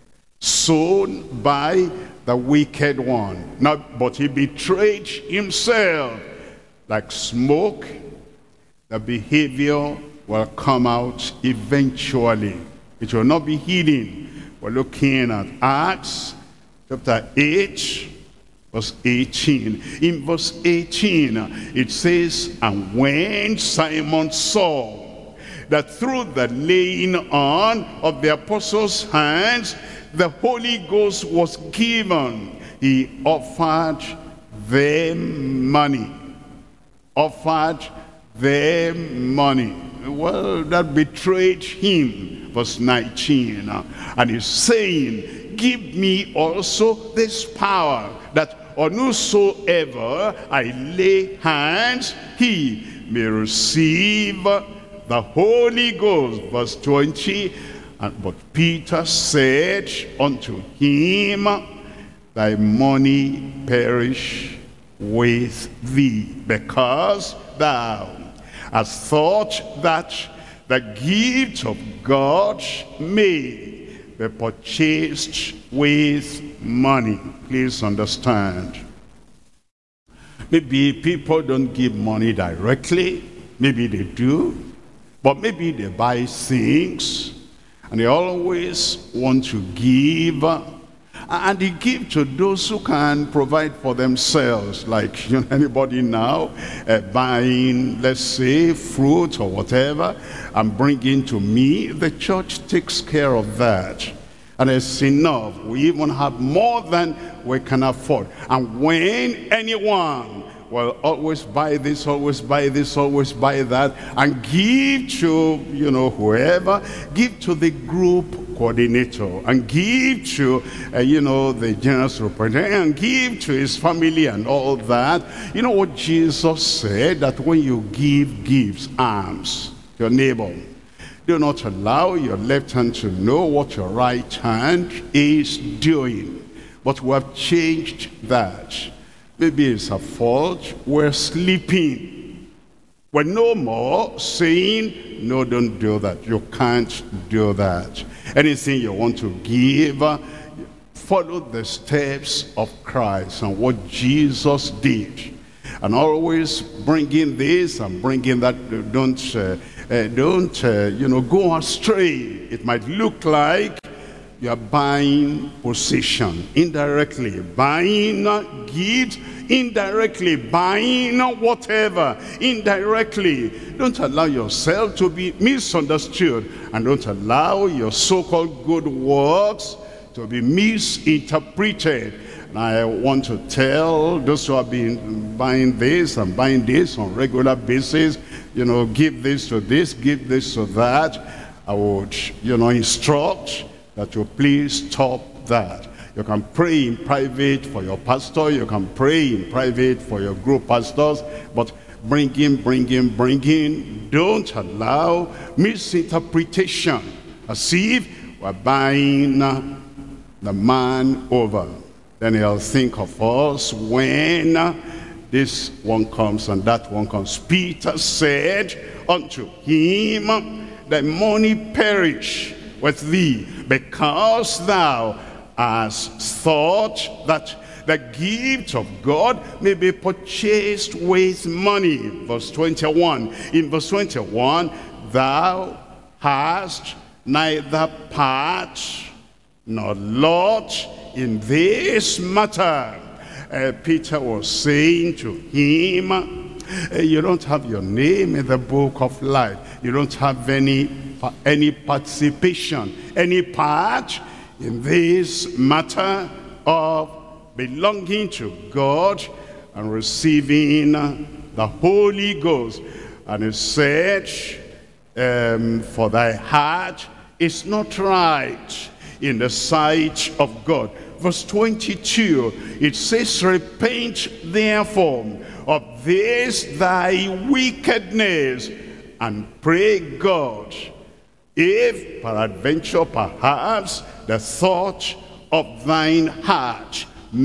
sown by the wicked one. Now, but he betrayed himself like smoke. The behavior will come out eventually. It will not be hidden. We're looking at Acts chapter eight, verse eighteen. In verse eighteen, it says, and when Simon saw that through the laying on of the apostles' hands, the Holy Ghost was given, he offered them money. Offered them money. Well, that betrayed him. Verse nineteen. And he's saying, give me also this power, that on whosoever I lay hands, he may receive the Holy Ghost. Verse twenty. And, but Peter said unto him, thy money perish with thee, because thou hast thought that the gift of God may be purchased with money. Please understand. Maybe people don't give money directly. Maybe they do. But maybe they buy things and they always want to give, and they give to those who can provide for themselves, like, you know, anybody now uh, buying, let's say, fruit or whatever, and bringing to me. The church takes care of that, and it's enough. We even have more than we can afford. And when anyone will always buy this, always buy this, always buy that, and give to, you know, whoever, give to the group coordinator, and give to, uh, you know, the general superintendent, and give to his family and all that. You know what Jesus said? That when you give gifts, alms, your neighbor, do not allow your left hand to know what your right hand is doing. But we have changed that. Maybe it's a fault. We're sleeping. We're no more saying, no, don't do that. You can't do that. Anything you want to give, follow the steps of Christ and what Jesus did. And always bring in this and bring in that. Don't, uh, uh, don't uh, you know, go astray. It might look like you are buying position, indirectly buying gifts, indirectly buying whatever, indirectly. Don't allow yourself to be misunderstood, and don't allow your so-called good works to be misinterpreted. And I want to tell those who have been buying this and buying this on regular basis, you know, give this to this, give this to that. I would, you know, instruct that you please stop that. You can pray in private for your pastor, you can pray in private for your group pastors, but bringing, bringing, bringing. Don't allow misinterpretation, as if we're buying the man over. Then he'll think of us when this one comes and that one comes. Peter said unto him, thy money perish with thee, because thou hast thought that the gift of God may be purchased with money. Verse twenty-one. In verse twenty-one, thou hast neither part nor lot in this matter. Uh, Peter was saying to him, uh, you don't have your name in the book of life. You don't have any, any participation, any part in this matter of belonging to God and receiving the Holy Ghost. And he said, um, for thy heart is not right in the sight of God. Verse twenty-two, it says, repent therefore of this thy wickedness, and pray God, if peradventure perhaps the thought of thine heart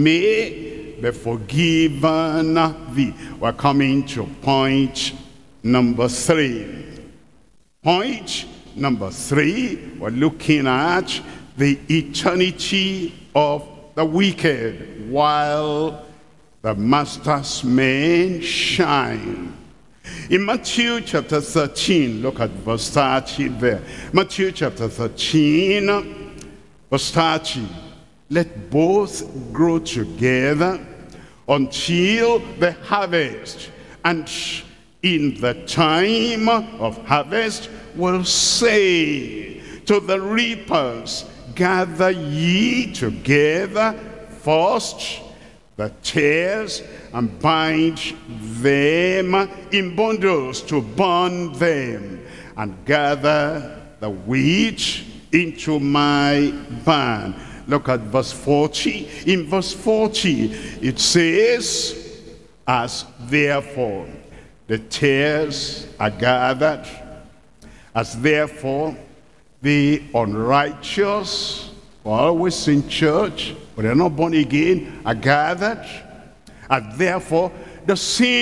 may be forgiven thee. We're coming to point number three. Point number three, we're looking at the eternity of the wicked while the master's men shine. In Matthew chapter thirteen, look at verse thirty there. Matthew chapter thirteen, verse thirty. Let both grow together until the harvest, and in the time of harvest will say to the reapers, gather ye together first the tares, and bind them in bundles to burn them, and gather the wheat into my barn. Look at verse forty. In verse forty, it says, as therefore the tares are gathered, as therefore the unrighteous, always in church, but they're not born again, are gathered, and therefore the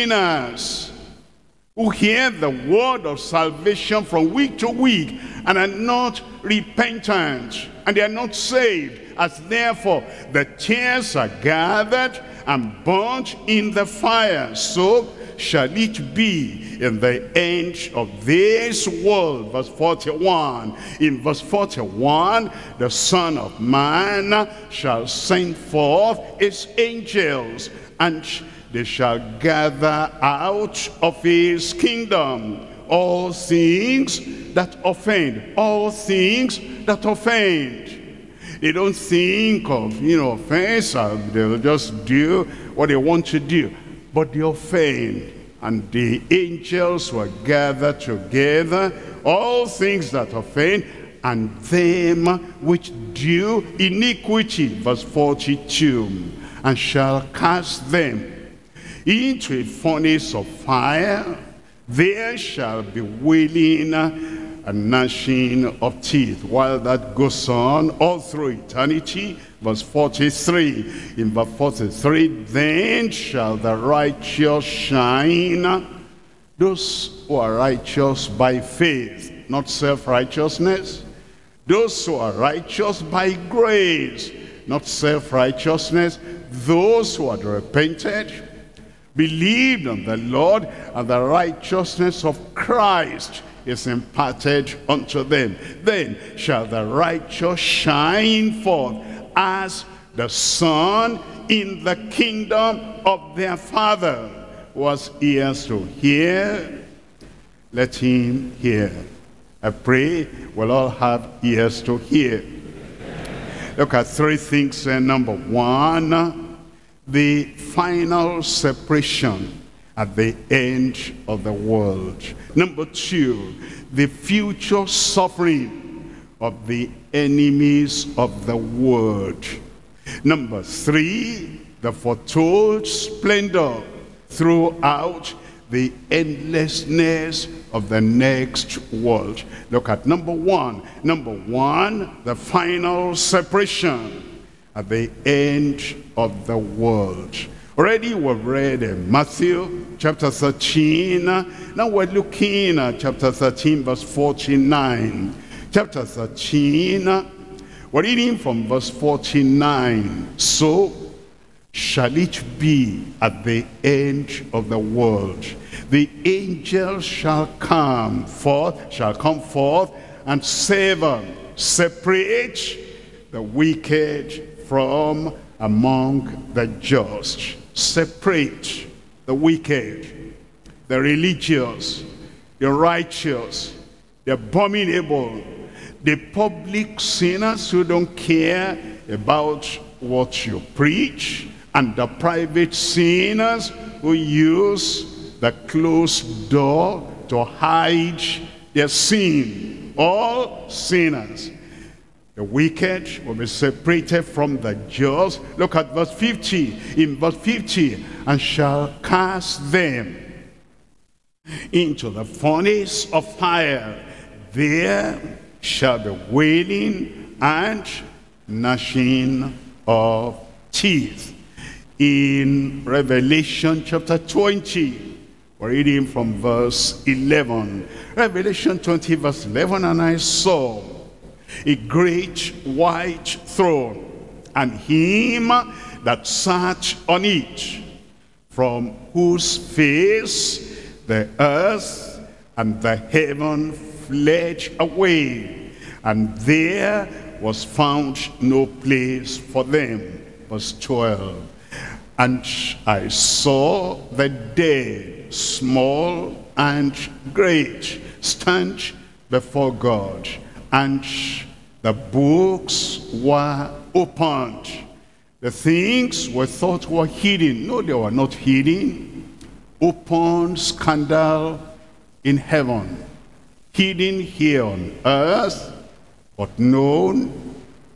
sinners who hear the word of salvation from week to week and are not repentant, and they are not saved, as therefore the tares are gathered and burnt in the fire, so shall it be in the end of this world. Verse forty-one. In verse forty-one, the Son of Man shall send forth his angels, and they shall gather out of his kingdom all things that offend. All things that offend. They don't think of, you know, offense. They'll just do what they want to do. But they offend. And the angels were gathered together, all things that offend, and them which do iniquity. Verse forty-two. And shall cast them into a furnace of fire. There shall be wailing and gnashing of teeth. While that goes on all through eternity. Verse forty-three. In verse forty-three, then shall the righteous shine, those who are righteous by faith, not self-righteousness. Those who are righteous by grace, not self-righteousness. Those who had repented, believed on the Lord, and the righteousness of Christ is imparted unto them. Then shall the righteous shine forth as the sun in the kingdom of their Father. Who has ears to hear, let him hear. I pray we'll all have ears to hear. Look at three things. Uh, number one, the final separation at the end of the world. Number two, the future suffering of the enemies of the word. Number three, the foretold splendor throughout the endlessness of the next world. Look at number one. Number one, the final separation at the end of the world. Already we've read in Matthew chapter thirteen. Now we're looking at chapter thirteen, verse forty-nine. Chapter thirteen, we're reading from verse forty-nine. So shall it be at the end of the world. The angels shall come forth, shall come forth and sever, separate the wicked from among the just. Separate the wicked, the religious, the righteous, the abominable, the public sinners who don't care about what you preach, and the private sinners who use the closed door to hide their sin. All sinners. The wicked will be separated from the just. Look at verse fifty. In verse fifty, and shall cast them into the furnace of fire. There shall be wailing and gnashing of teeth. In Revelation chapter twenty, we're reading from verse eleven. Revelation twenty verse eleven, and I saw a great white throne, and him that sat on it, from whose face the earth and the heaven fled away, and there was found no place for them. Verse twelve. And I saw the dead, small and great, stand before God, and the books were opened. The things we thought were hidden, no, they were not hidden. Open scandal in heaven, hidden here on earth, but known,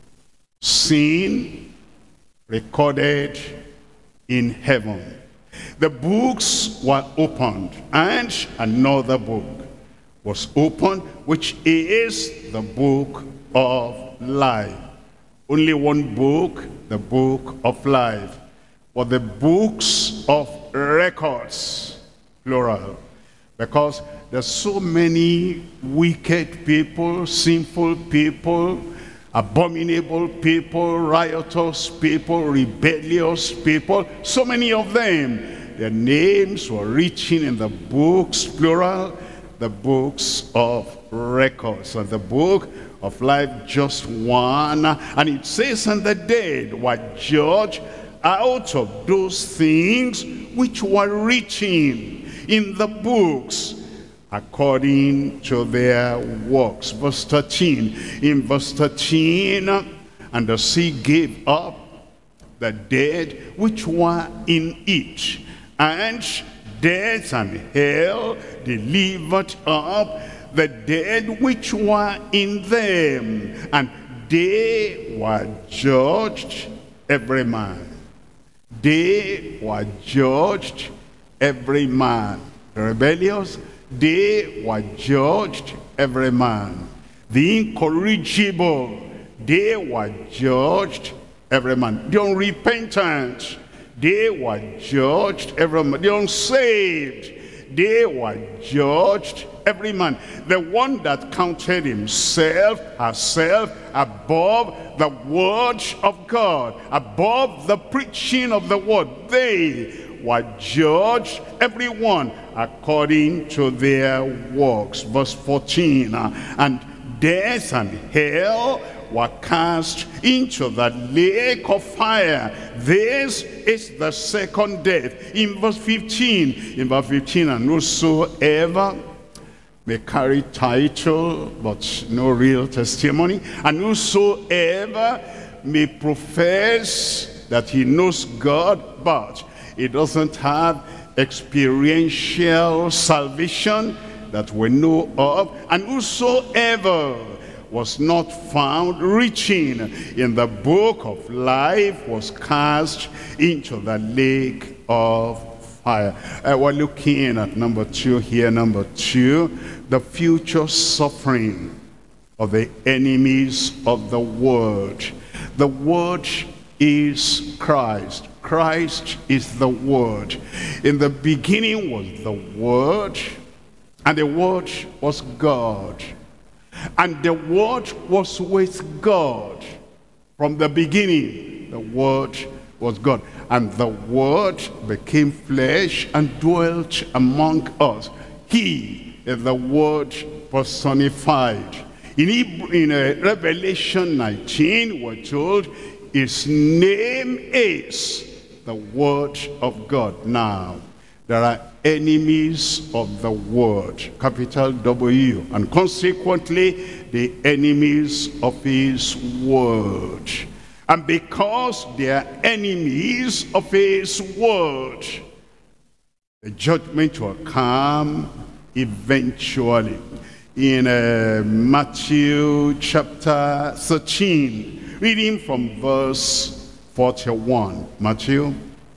seen, recorded in heaven. The books were opened, and another book was opened, which is the book of life. Only one book, the book of life. But the books of records, plural, because there's so many wicked people, sinful people, abominable people, riotous people, rebellious people, so many of them. Their names were written in the books, plural, the books of records. And the book of life, just one. And it says, and the dead were judged out of those things which were written in the books, according to their works. Verse thirteen. In verse thirteen, and the sea gave up the dead which were in it, and death and hell delivered up the dead which were in them, and they were judged every man. They were judged every man. The rebellious, they were judged every man. The incorrigible, they were judged every man. The unrepentant, they were judged every man. The unsaved, they were judged every man. The one that counted himself, herself, above the word of God, above the preaching of the word, they were judged, everyone according to their works. Verse fourteen, and death and hell were cast into the lake of fire. This is the second death. In verse fifteen, in verse fifteen, and whosoever may carry title but no real testimony, and whosoever may profess that he knows God, but he doesn't have experiential salvation that we know of, and whosoever was not found written in the book of life was cast into the lake of fire. Uh, we're looking at number two here. Number two, the future suffering of the enemies of the word. The word is Christ. Christ is the word. In the beginning was the word, and the word was God. And the word was with God. From the beginning, the word was God. And the word became flesh and dwelt among us. He is the word personified. In, Hebrew, in uh, Revelation nineteen, we're told his name is the word of God. Now, there are enemies of the word, capital W, and consequently the enemies of his word. And because they are enemies of his word, the judgment will come eventually. In uh, Matthew chapter thirteen, reading from verse forty-one. Matthew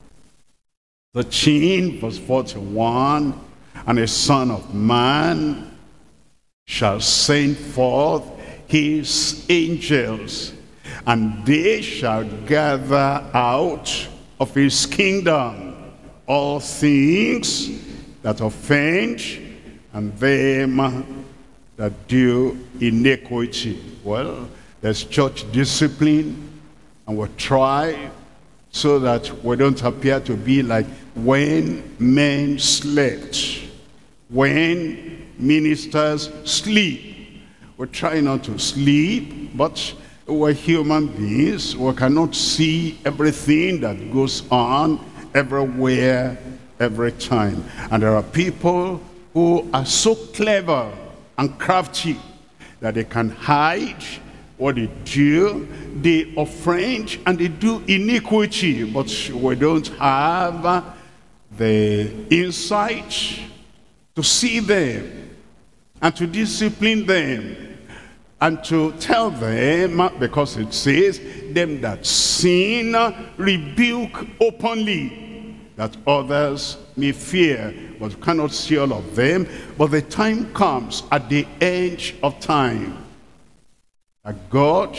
thirteen, verse forty-one. And the Son of Man shall send forth his angels, and they shall gather out of his kingdom all things that offend, and them that do iniquity. Well, there's church discipline, and we'll try so that we don't appear to be like when men slept, when ministers sleep. We try not to sleep, but we're human beings. We cannot see everything that goes on everywhere, every time. And there are people who are so clever and crafty that they can hide what they do. They offend and they do iniquity, but we don't have the insight to see them and to discipline them and to tell them, because it says, them that sin rebuke openly, that others may fear. But you cannot see all of them. But the time comes at the end of time that God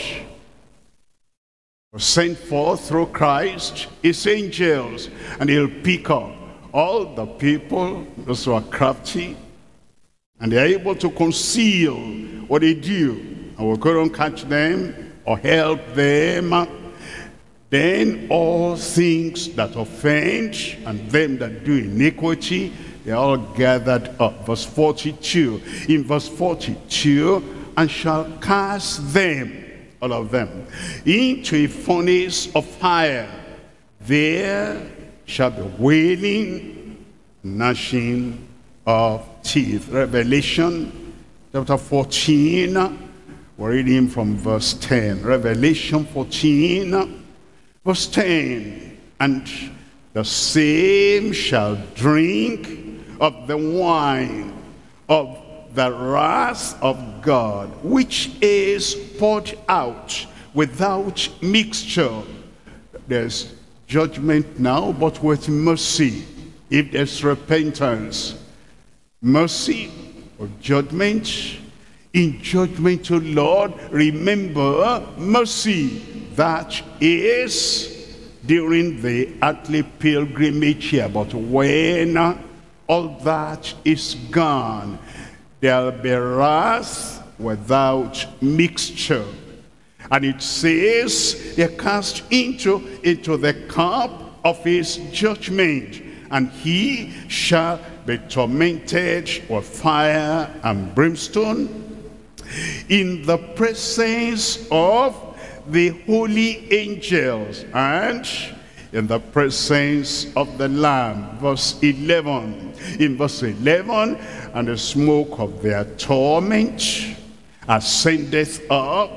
will send forth through Christ his angels, and he'll pick up all the people, those who are crafty, and they're able to conceal what they do, and we couldn't catch them or help them. Then all things that offend and them that do iniquity, they are all gathered up. Verse forty-two. In verse forty-two, and shall cast them, all of them, into a furnace of fire. There shall be wailing, gnashing of teeth. Revelation chapter fourteen, we're reading from verse ten. Revelation fourteen, verse ten. And the same shall drink of the wine of the wrath of God, which is poured out without mixture. There's judgment now, but with mercy, if there's repentance. Mercy or judgment. In judgment, O Lord, remember mercy. That is during the earthly pilgrimage here. But when all that is gone, there'll be wrath without mixture. And it says they're cast into, into the cup of his judgment, and he shall be tormented with fire and brimstone in the presence of the holy angels and in the presence of the Lamb. Verse eleven. In verse eleven, and the smoke of their torment ascendeth up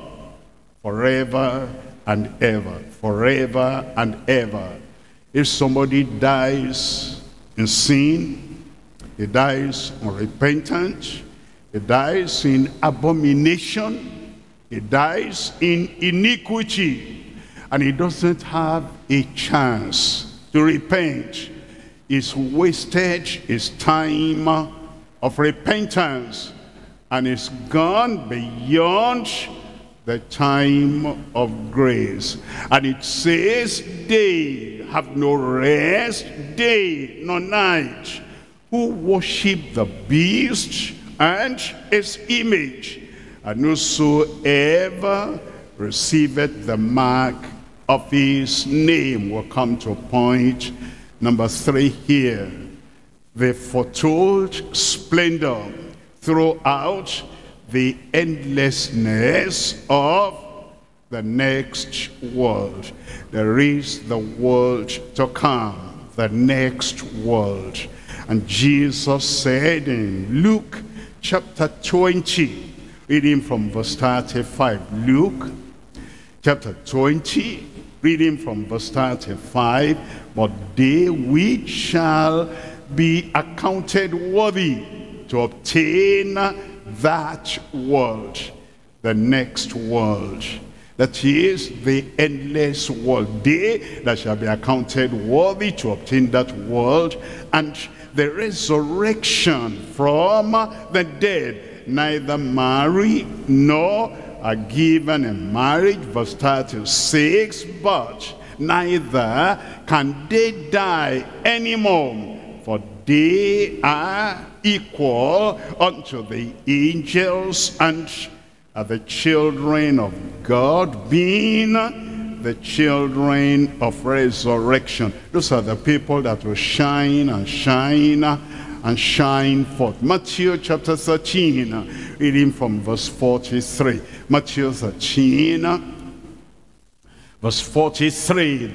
forever and ever. Forever and ever. If somebody dies in sin, he dies unrepentant, he dies in abomination, he dies in iniquity, and he doesn't have a chance to repent. is wasted his time of repentance and is gone beyond the time of grace. And it says, they have no rest, day nor night, who worship the beast and his image, and whosoever receiveth the mark of his name. We'll come to point number three here. The foretold splendor throughout the endlessness of the next world. There is the world to come, the next world. And Jesus said in Luke chapter twenty, reading from verse thirty-five, Luke chapter twenty, reading from verse thirty-five, but they which shall be accounted worthy to obtain that world, the next world, that is the endless world, they that shall be accounted worthy to obtain that world, and the resurrection from the dead, neither marry nor are given in marriage, verse thirty-six, but neither can they die anymore, for they are equal unto the angels and are the children of God, being the children of resurrection. Those are the people that will shine and shine and shine forth. Matthew chapter thirteen, reading from verse forty-three. Matthew thirteen, verse forty-three.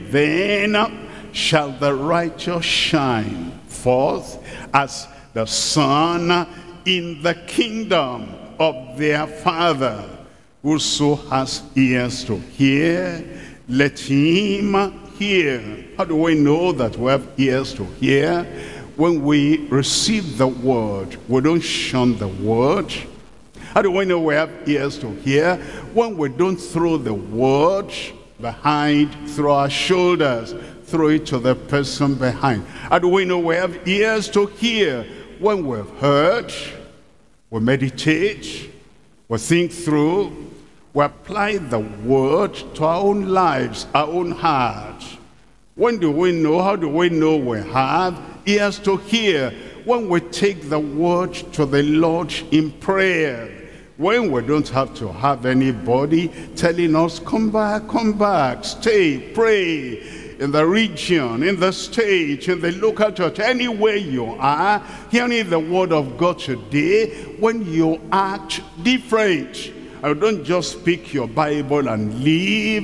Then shall the righteous shine forth as the sun in the kingdom of their Father. Whoso has ears to hear, let him hear. How do we know that we have ears to hear? When we receive the word, we don't shun the word. How do we know we have ears to hear? When we don't throw the word behind, through our shoulders, throw it to the person behind. How do we know we have ears to hear? When we've heard, we meditate, we think through, we apply the word to our own lives, our own heart. When do we know? How do we know we have ears to hear? When we take the word to the Lord in prayer. When we don't have to have anybody telling us, come back, come back, stay, pray. In the region, in the state, in the local church, anywhere you are, hearing the word of God today, when you act different, and don't just pick your Bible and leave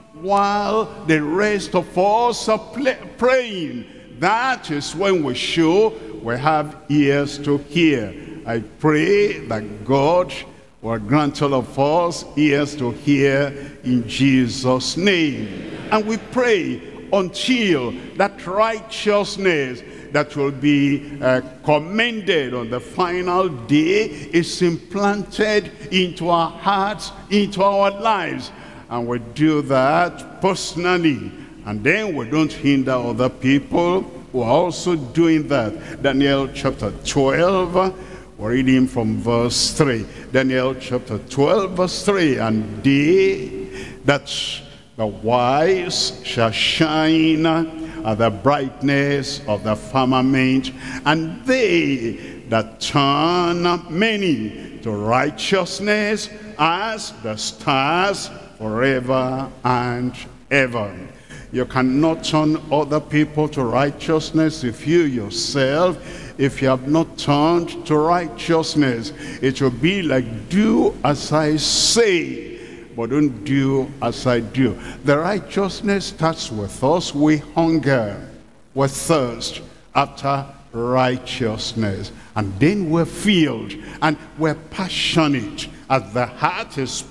while the rest of us are praying. That is when we show we have ears to hear. I pray that God will grant all of us ears to hear in Jesus' name. And we pray until that righteousness that will be uh, commended on the final day is implanted into our hearts, into our lives. And we do that personally. And then we don't hinder other people who are also doing that. Daniel chapter twelve, we're reading from verse three. Daniel chapter twelve, verse three. And they that the wise shall shine at the brightness of the firmament, and they that turn many to righteousness as the stars forever and ever. You cannot turn other people to righteousness if you yourself, if you have not turned to righteousness. It will be like, do as I say, but don't do as I do. The righteousness starts with us. We hunger, we thirst after righteousness. And then we're filled and we're passionate as the heart is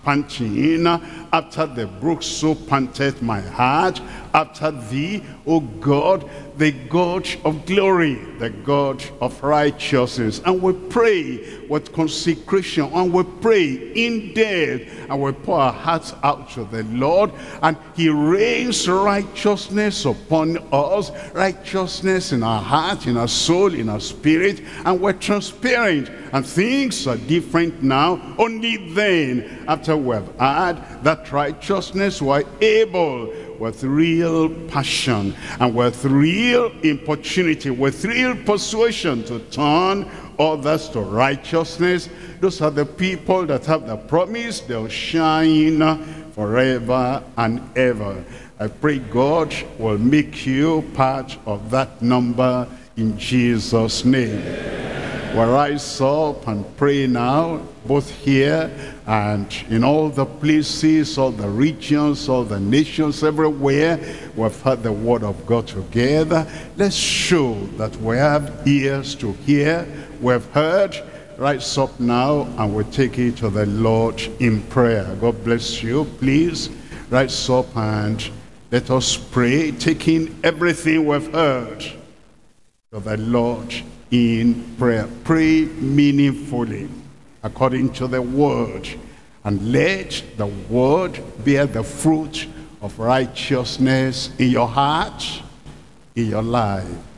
panting after the brook, so panteth my heart after thee, O God, the God of glory, the God of righteousness. And we pray with consecration, and we pray in death, and we pour our hearts out to the Lord, and he rains righteousness upon us, righteousness in our heart, in our soul, in our spirit, and we're transparent, and things are different now. Only then, after we have had that righteousness, we're able, with real passion and with real importunity, with real persuasion, to turn others to righteousness. Those are the people that have the promise they'll shine forever and ever. I pray God will make you part of that number in Jesus' name. We'll rise up and pray now, both here and in all the places, all the regions, all the nations, everywhere we've heard the word of God together. Let's show that we have ears to hear. We've heard. Rise up now and we'll take it to the Lord in prayer. God bless you. Please rise up and let us pray, taking everything we've heard to the Lord in prayer. Pray meaningfully according to the word, and let the word bear the fruit of righteousness in your heart, in your life.